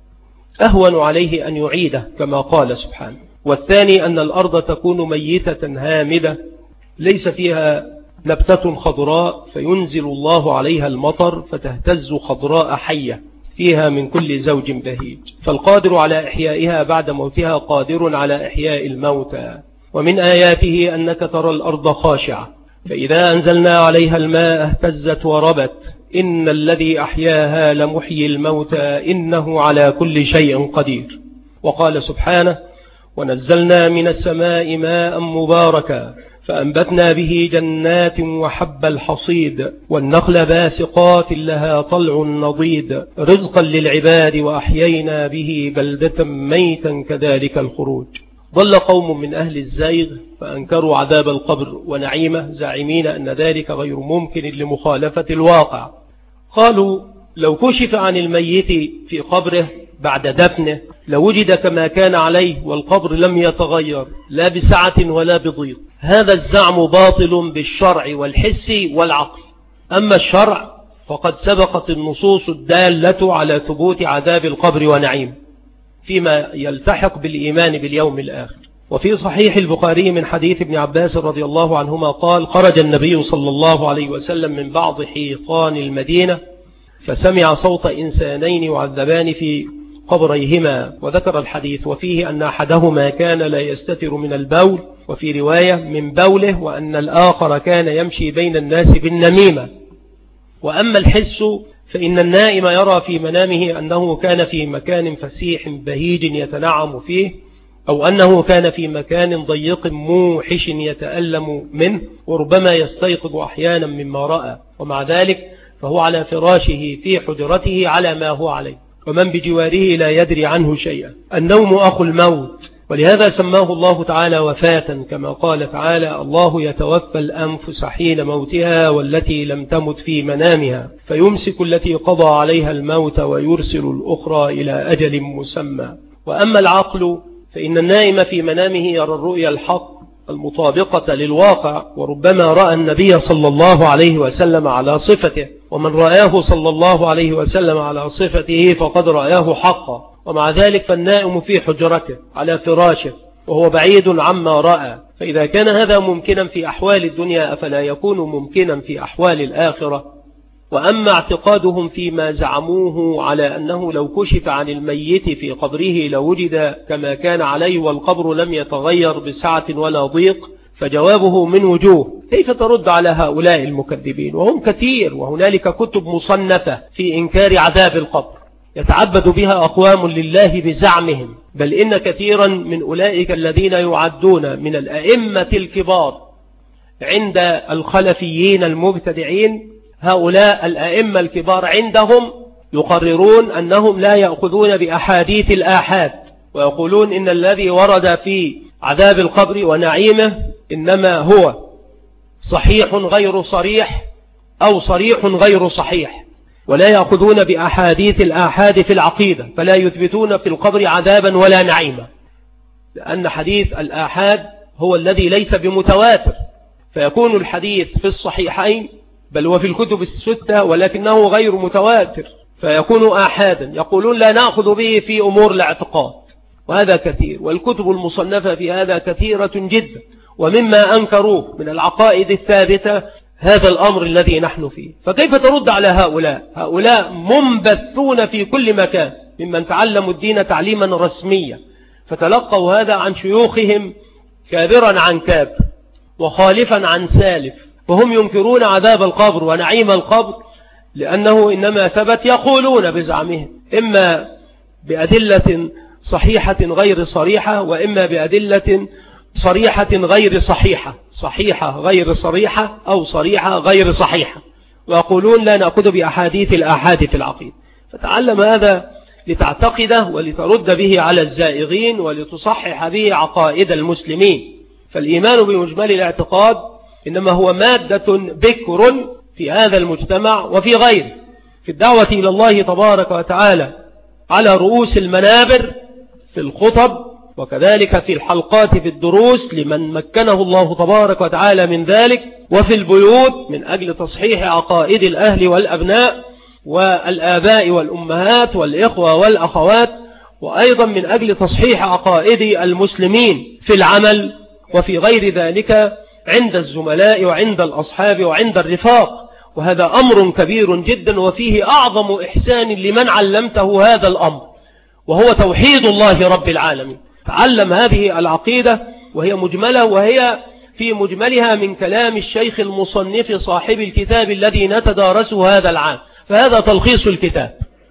أهون عليه أن يعيده كما قال سبحانه. والثاني أن الأرض تكون ميتة هامدة ليس فيها نبتة خضراء فينزل الله عليها المطر فتهتز خضراء حية فيها من كل زوج بهيج، فالقادر على إحيائها بعد موتها قادر على إحياء الموتى. ومن آياته أنك ترى الأرض خاشعة فإذا أنزلنا عليها الماء اهتزت وربت إن الذي أحياها لمحيي الموتى إنه على كل شيء قدير. وقال سبحانه ونزلنا من السماء ماء مباركا فأنبتنا به جنات وحب الحصيد والنخل باسقات لها طلع نضيد رزقا للعباد وأحيينا به بلدة ميتا كذلك الخروج. ضل قوم من أهل الزيغ فأنكروا عذاب القبر ونعيمه زاعمين أن ذلك غير ممكن لمخالفة الواقع. قالوا لو كشف عن الميت في قبره بعد دفنه لوجد كما كان عليه والقبر لم يتغير لا بسعة ولا بضيق. هذا الزعم باطل بالشرع والحس والعقل. أما الشرع فقد سبقت النصوص الدالة على ثبوت عذاب القبر ونعيم فيما يلتحق بالإيمان باليوم الآخر. وفي صحيح البخاري من حديث ابن عباس رضي الله عنهما قال خرج النبي صلى الله عليه وسلم من بعض حيطان المدينة فسمع صوت إنسانين يعذبان في قبريهما وذكر الحديث وفيه أن أحدهما كان لا يستتر من البول وفي رواية من بوله وأن الآخر كان يمشي بين الناس بالنميمة. وأما الحس فإن النائم يرى في منامه أنه كان في مكان فسيح بهيج يتنعم فيه أو أنه كان في مكان ضيق موحش يتألم منه وربما يستيقظ أحيانا مما رأى، ومع ذلك فهو على فراشه في حجرته على ما هو عليه ومن بجواره لا يدري عنه شيئا. النوم أخو الموت، ولهذا سماه الله تعالى وفاة كما قال تعالى الله يتوفى الأنفس حين موتها والتي لم تمت في منامها فيمسك التي قضى عليها الموت ويرسل الأخرى إلى أجل مسمى. وأما العقل فإن النائم في منامه يرى الرؤيا الحق المطابقة للواقع وربما رأى النبي صلى الله عليه وسلم على صفته، ومن رآه صلى الله عليه وسلم على صفته فقد رآه حقا، ومع ذلك فالنائم في حجرته على فراشه وهو بعيد عما رأى. فإذا كان هذا ممكنا في أحوال الدنيا أفلا يكون ممكنا في أحوال الآخرة؟ وأما اعتقادهم فيما زعموه على أنه لو كشف عن الميت في قبره لوجد كما كان عليه والقبر لم يتغير بسعة ولا ضيق، فجوابه من وجوه. كيف ترد على هؤلاء المكذبين؟ وهم كثير، وهنالك كتب مصنفة في إنكار عذاب القبر يتعبد بها أقوام لله بزعمهم، بل إن كثيرا من أولئك الذين يعدون من الأئمة الكبار عند الخلفيين المبتدعين، هؤلاء الأئمة الكبار عندهم يقررون أنهم لا يأخذون بأحاديث الآحاد، ويقولون إن الذي ورد في عذاب القبر ونعيمه إنما هو صحيح غير صريح أو صريح غير صحيح، ولا يأخذون بأحاديث الآحاد في العقيدة، فلا يثبتون في القبر عذابا ولا نعيما، لأن حديث الآحاد هو الذي ليس بمتواتر، فيكون الحديث في الصحيحين بل وفي الكتب الستة ولكنه غير متواتر، فيكون آحادا، يقولون لا نأخذ به في أمور الاعتقاد، وهذا كثير، والكتب المصنفة في هذا كثيرة جدا. ومما أنكروه من العقائد الثابتة هذا الأمر الذي نحن فيه. فكيف ترد على هؤلاء؟ هؤلاء منبثون في كل مكان ممن تعلموا الدين تعليما رسميا، فتلقوا هذا عن شيوخهم كابرا عن كاب وخالفا عن سالف، وهم ينكرون عذاب القبر ونعيم القبر لأنه إنما ثبت، يقولون بزعمهم إما بأدلة صحيحة غير صريحة، وإما بأدلة صريحة غير صحيحة، صحيحة غير صريحة أو صريحة غير صحيحة، ويقولون لا نأخذ بأحاديث الآحاد في العقيدة. فتعلم هذا لتعتقده ولترد به على الزائغين ولتصحح به عقائد المسلمين. فالإيمان بمجمل الاعتقاد إنما هو مادة بكر في هذا المجتمع وفي غيره، في الدعوة إلى الله تبارك وتعالى على رؤوس المنابر في الخطب، وكذلك في الحلقات في الدروس لمن مكنه الله تبارك وتعالى من ذلك، وفي البيوت من أجل تصحيح عقائد الأهل والأبناء والآباء والأمهات والإخوة والأخوات، وأيضا من أجل تصحيح عقائد المسلمين في العمل وفي غير ذلك عند الزملاء وعند الأصحاب وعند الرفاق. وهذا أمر كبير جدا، وفيه أعظم إحسان لمن علمته هذا الأمر، وهو توحيد الله رب العالمين. تعلم هذه العقيدة وهي مجملة، وهي في مجملها من كلام الشيخ المصنف صاحب الكتاب الذي نتدارسه هذا العام. فهذا تلخيص الكتاب،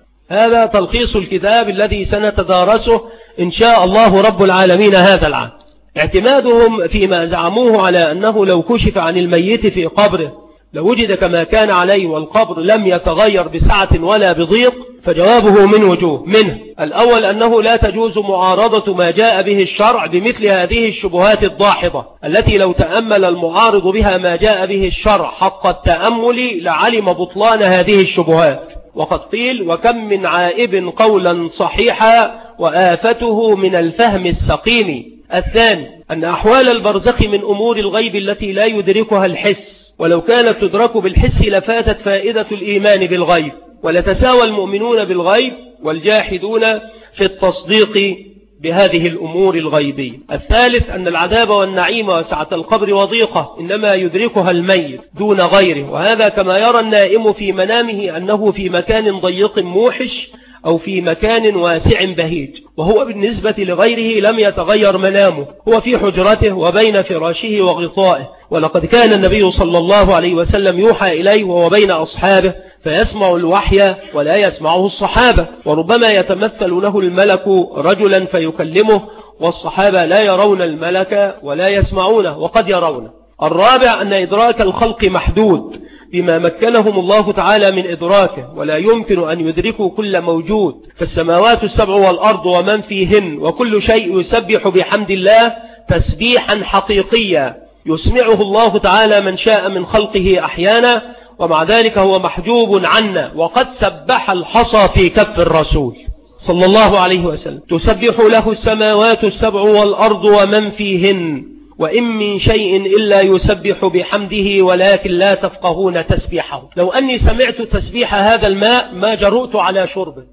هذا تلخيص الكتاب الذي سنتدارسه إن شاء الله رب العالمين هذا العام. اعتمادهم فيما زعموه على أنه لو كشف عن الميت في قبره لوجد كما كان عليه والقبر لم يتغير بسعة ولا بضيق، فجوابه من وجوه. منه الأول أنه لا تجوز معارضة ما جاء به الشرع بمثل هذه الشبهات الضاحضة التي لو تأمل المعارض بها ما جاء به الشرع حق التأمل لعلم بطلان هذه الشبهات. وقد قيل وكم من عائب قولا صحيحا وآفته من الفهم السقيم. الثاني أن أحوال البرزخ من أمور الغيب التي لا يدركها الحس، ولو كانت تدرك بالحس لفاتت فائدة الإيمان بالغيب، ولتساوى المؤمنون بالغيب والجاحدون في التصديق بهذه الأمور الغيبية. الثالث أن العذاب والنعيم وسعة القبر وضيقة إنما يدركها الميت دون غيره، وهذا كما يرى النائم في منامه أنه في مكان ضيق موحش أو في مكان واسع بهيج، وهو بالنسبة لغيره لم يتغير منامه، هو في حجرته وبين فراشه وغطائه. ولقد كان النبي صلى الله عليه وسلم يوحى إليه وهو بين أصحابه فيسمع الوحي ولا يسمعه الصحابة، وربما يتمثل له الملك رجلا فيكلمه، والصحابة لا يرون الملك ولا يسمعونه وقد يرونه. الرابع أن إدراك الخلق محدود بما مكنهم الله تعالى من إدراكه، ولا يمكن أن يدركوا كل موجود، فالسماوات السبع والأرض ومن فيهن وكل شيء يسبح بحمد الله تسبيحا حقيقيا يسمعه الله تعالى من شاء من خلقه أحيانا، ومع ذلك هو محجوب عنا. وقد سبح الحصى في كف الرسول صلى الله عليه وسلم، تسبح له السماوات السبع والأرض ومن فيهن وإن من شيء إلا يسبح بحمده ولكن لا تفقهون تسبيحه. لو أني سمعت تسبيح هذا الماء ما جرؤت على شربه،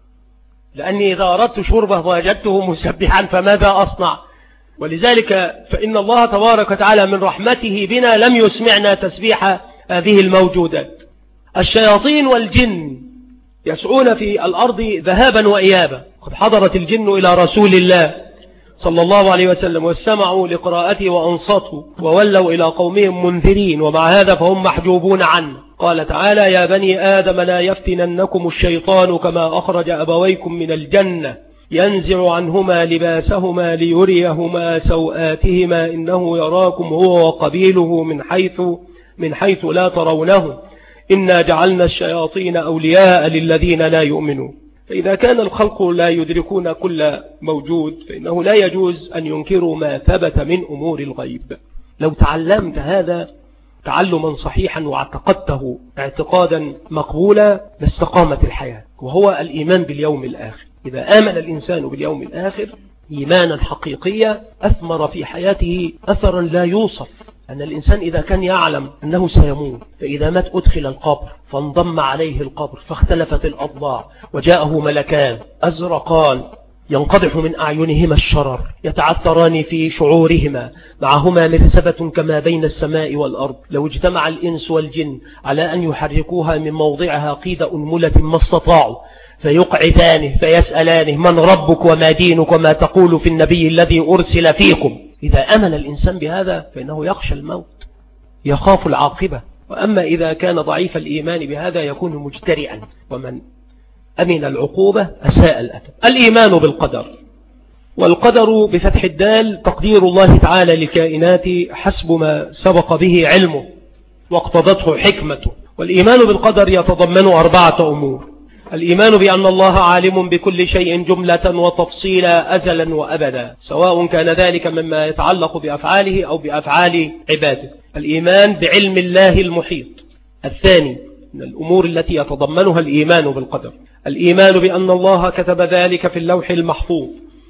لأني إذا أردت شربه وجدته مسبحا فماذا أصنع؟ ولذلك فإن الله تبارك وتعالى من رحمته بنا لم يسمعنا تسبيح هذه الموجودات. الشياطين والجن يسعون في الأرض ذهابا وإيابا. قد حضرت الجن إلى رسول الله صلى الله عليه وسلم واستمعوا لقراءته وأنصتوا وولوا إلى قومهم منذرين، ومع هذا فهم محجوبون عنه. قال تعالى: يا بني آدم لا يفتننكم الشيطان كما أخرج أبويكم من الجنة ينزع عنهما لباسهما ليريهما سوآتهما إنه يراكم هو وقبيله من حيث من حيث لا ترونه إنا جعلنا الشياطين أولياء للذين لا يؤمنون. فإذا كان الخلق لا يدركون كل موجود فإنه لا يجوز أن ينكروا ما ثبت من أمور الغيب. لو تعلمت هذا تعلما صحيحا واعتقدته اعتقادا مقبولا لاستقامت الحياة، وهو الإيمان باليوم الآخر. إذا آمن الإنسان باليوم الآخر إيمانا حقيقيا أثمر في حياته أثرا لا يوصف. أن الإنسان إذا كان يعلم أنه سيموت فإذا مات أدخل القبر فانضم عليه القبر فاختلفت الأضلاع وجاءه ملكان أزرقان ينقضح من أعينهما الشرر يتعثران في شعورهما معهما مرسبة كما بين السماء والأرض، لو اجتمع الإنس والجن على أن يحركوها من موضعها قيد أنملة ما استطاعوا، فيقعدانه فيسألانه: من ربك وما دينك وما تقول في النبي الذي أرسل فيكم. إذا أمن الإنسان بهذا فإنه يخشى الموت، يخاف العاقبة. وأما إذا كان ضعيف الإيمان بهذا يكون مجترئا، ومن أمن العقوبة أساء الأدب. الإيمان بالقدر، والقدر بفتح الدال تقدير الله تعالى للكائنات حسب ما سبق به علمه واقتضته حكمته. والإيمان بالقدر يتضمن أربعة أمور: الإيمان بأن الله عالم بكل شيء جملة وتفصيلا أزلا وأبدا، سواء كان ذلك مما يتعلق بأفعاله أو بأفعال عباده. الإيمان بعلم الله المحيط. الثاني من الأمور التي يتضمنها الإيمان بالقدر الإيمان بأن الله كتب ذلك في اللوح المحفوظ.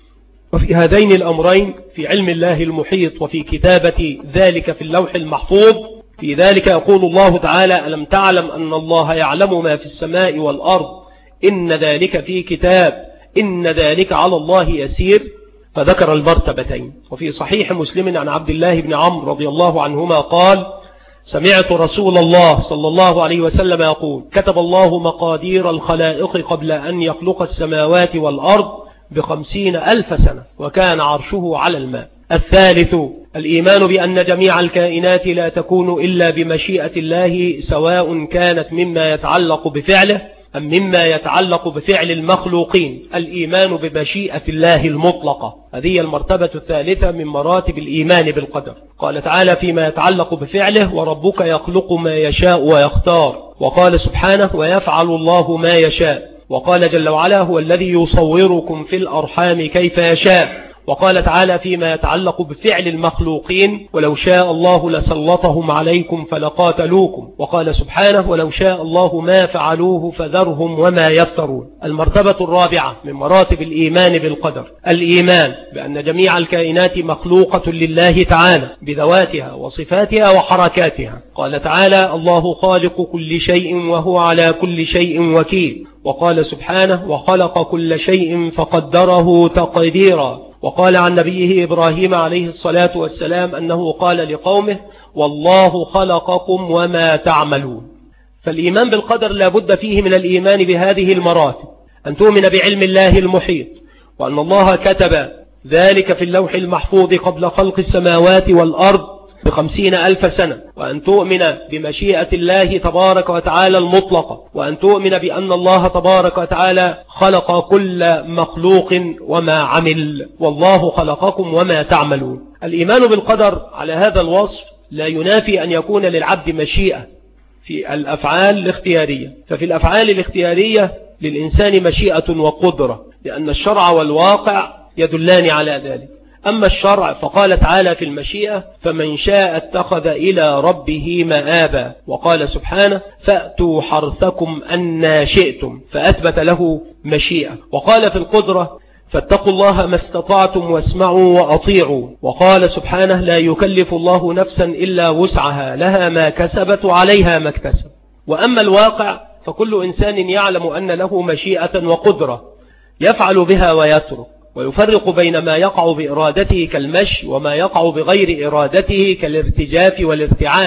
وفي هذين الأمرين، في علم الله المحيط وفي كتابة ذلك في اللوح المحفوظ، في ذلك يقول الله تعالى: ألم تعلم أن الله يعلم ما في السماء والأرض إن ذلك في كتاب إن ذلك على الله يسير. فذكر المرتبتين. وفي صحيح مسلم عن عبد الله بن عمرو رضي الله عنهما قال: سمعت رسول الله صلى الله عليه وسلم يقول: كتب الله مقادير الخلائق قبل أن يخلق السماوات والأرض بخمسين ألف سنة وكان عرشه على الماء. الثالث الإيمان بأن جميع الكائنات لا تكون إلا بمشيئة الله، سواء كانت مما يتعلق بفعله أم مما يتعلق بفعل المخلوقين. الإيمان بمشيئة الله المطلقة، هذه المرتبة الثالثة من مراتب الإيمان بالقدر. قال تعالى فيما يتعلق بفعله: وربك يخلق ما يشاء ويختار. وقال سبحانه: ويفعل الله ما يشاء. وقال جل وعلا: هو الذي يصوركم في الأرحام كيف يشاء. وقال تعالى فيما يتعلق بفعل المخلوقين: ولو شاء الله لسلطهم عليكم فلقاتلوكم. وقال سبحانه: ولو شاء الله ما فعلوه فذرهم وما يفترون. المرتبة الرابعة من مراتب الإيمان بالقدر الإيمان بأن جميع الكائنات مخلوقة لله تعالى بذواتها وصفاتها وحركاتها. قال تعالى: الله خالق كل شيء وهو على كل شيء وكيل. وقال سبحانه: وخلق كل شيء فقدره تقديرا. وقال عن نبيه إبراهيم عليه الصلاة والسلام أنه قال لقومه: والله خلقكم وما تعملون. فالإيمان بالقدر لا بد فيه من الإيمان بهذه المراتب: أن تؤمن بعلم الله المحيط، وأن الله كتب ذلك في اللوح المحفوظ قبل خلق السماوات والأرض بخمسين ألف سنة، وأن تؤمن بمشيئة الله تبارك وتعالى المطلقة، وأن تؤمن بأن الله تبارك وتعالى خلق كل مخلوق وما عمل، والله خلقكم وما تعملون. الإيمان بالقدر على هذا الوصف لا ينافي أن يكون للعبد مشيئة في الأفعال الاختيارية. ففي الأفعال الاختيارية للإنسان مشيئة وقدرة، لأن الشرع والواقع يدلان على ذلك. أما الشرع فقال تعالى في المشيئة: فمن شاء اتخذ إلى ربه مآبا. وقال سبحانه: فأتوا حرثكم أن شئتم، فأثبت له مشيئة. وقال في القدرة: فاتقوا الله ما استطعتم واسمعوا وأطيعوا. وقال سبحانه: لا يكلف الله نفسا إلا وسعها، لها ما كسبت وعليها ما اكتسب. وأما الواقع فكل إنسان يعلم أن له مشيئة وقدرة يفعل بها ويترك، ويفرق بين ما يقع بإرادته كالمشي وما يقع بغير إرادته كالارتجاف والارتعاد.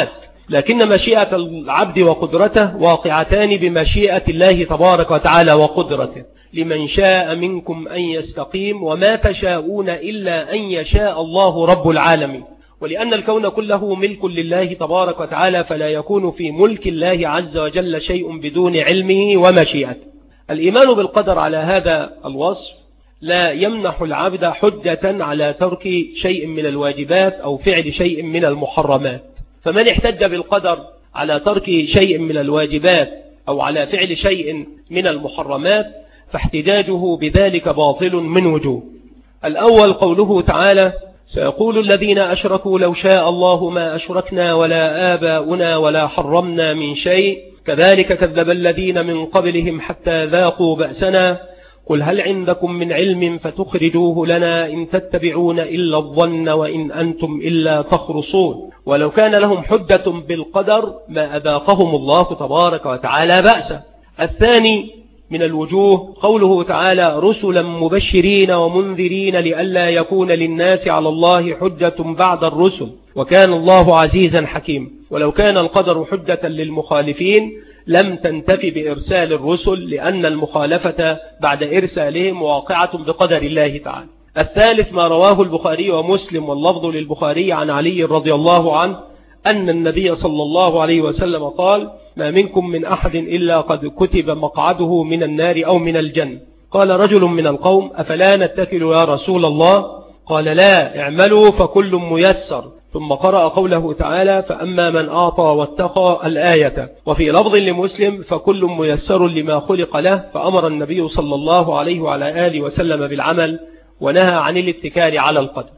لكن مشيئة العبد وقدرته واقعتان بمشيئة الله تبارك وتعالى وقدرته. لمن شاء منكم أن يستقيم وما تشاءون إلا أن يشاء الله رب العالمين. ولأن الكون كله ملك لله تبارك وتعالى فلا يكون في ملك الله عز وجل شيء بدون علمه ومشيئته. الإيمان بالقدر على هذا الوصف لا يمنح العبد حجة على ترك شيء من الواجبات أو فعل شيء من المحرمات. فمن احتج بالقدر على ترك شيء من الواجبات أو على فعل شيء من المحرمات فاحتجاجه بذلك باطل من وجوه. الأول قوله تعالى: سيقول الذين أشركوا لو شاء الله ما أشركنا ولا آباؤنا ولا حرمنا من شيء كذلك كذب الذين من قبلهم حتى ذاقوا بأسنا قل هل عندكم من علم فتخرجوه لنا إن تتبعون إلا الظن وإن أنتم إلا تخرصون. ولو كان لهم حجة بالقدر ما أذاقهم الله تبارك وتعالى بأسا. الثاني من الوجوه قوله تعالى: رسلا مبشرين ومنذرين لئلا يكون للناس على الله حجة بعد الرسل وكان الله عزيزا حكيما. ولو كان القدر حجة للمخالفين لم تنتفي بإرسال الرسل لأن المخالفة بعد إرسالهم واقعة بقدر الله تعالى. الثالث ما رواه البخاري ومسلم واللفظ للبخاري عن علي رضي الله عنه أن النبي صلى الله عليه وسلم قال: ما منكم من أحد إلا قد كتب مقعده من النار أو من الجنة. قال رجل من القوم: أفلا نتكل يا رسول الله؟ قال: لا، اعملوا فكل ميسر. ثم قرأ قوله تعالى: فأما من أعطى واتقى الآية. وفي لفظ لمسلم: فكل ميسر لما خلق له. فأمر النبي صلى الله عليه وعلى آله وسلم بالعمل ونهى عن الاتكال على القدر.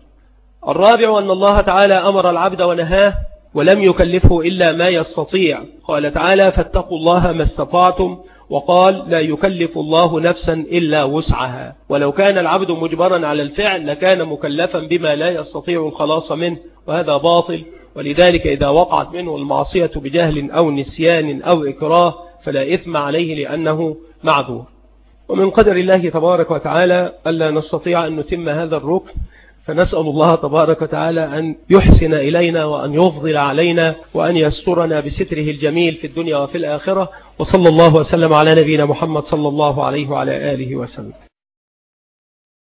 الرابع أن الله تعالى أمر العبد ونهاه ولم يكلفه إلا ما يستطيع. قال تعالى: فاتقوا الله ما استطعتم. وقال: لا يكلف الله نفسا إلا وسعها. ولو كان العبد مجبرا على الفعل لكان مكلفا بما لا يستطيع الخلاص منه وهذا باطل. ولذلك إذا وقعت منه المعصية بجهل أو نسيان أو إكراه فلا إثم عليه لأنه معذور. ومن قدر الله تبارك وتعالى ألا نستطيع أن نتم هذا الركن، فنسأل الله تبارك وتعالى أن يحسن إلينا وأن يفضل علينا وأن يسترنا بستره الجميل في الدنيا وفي الآخرة. وصلى الله وسلم على نبينا محمد صلى الله عليه وعلى آله وسلم.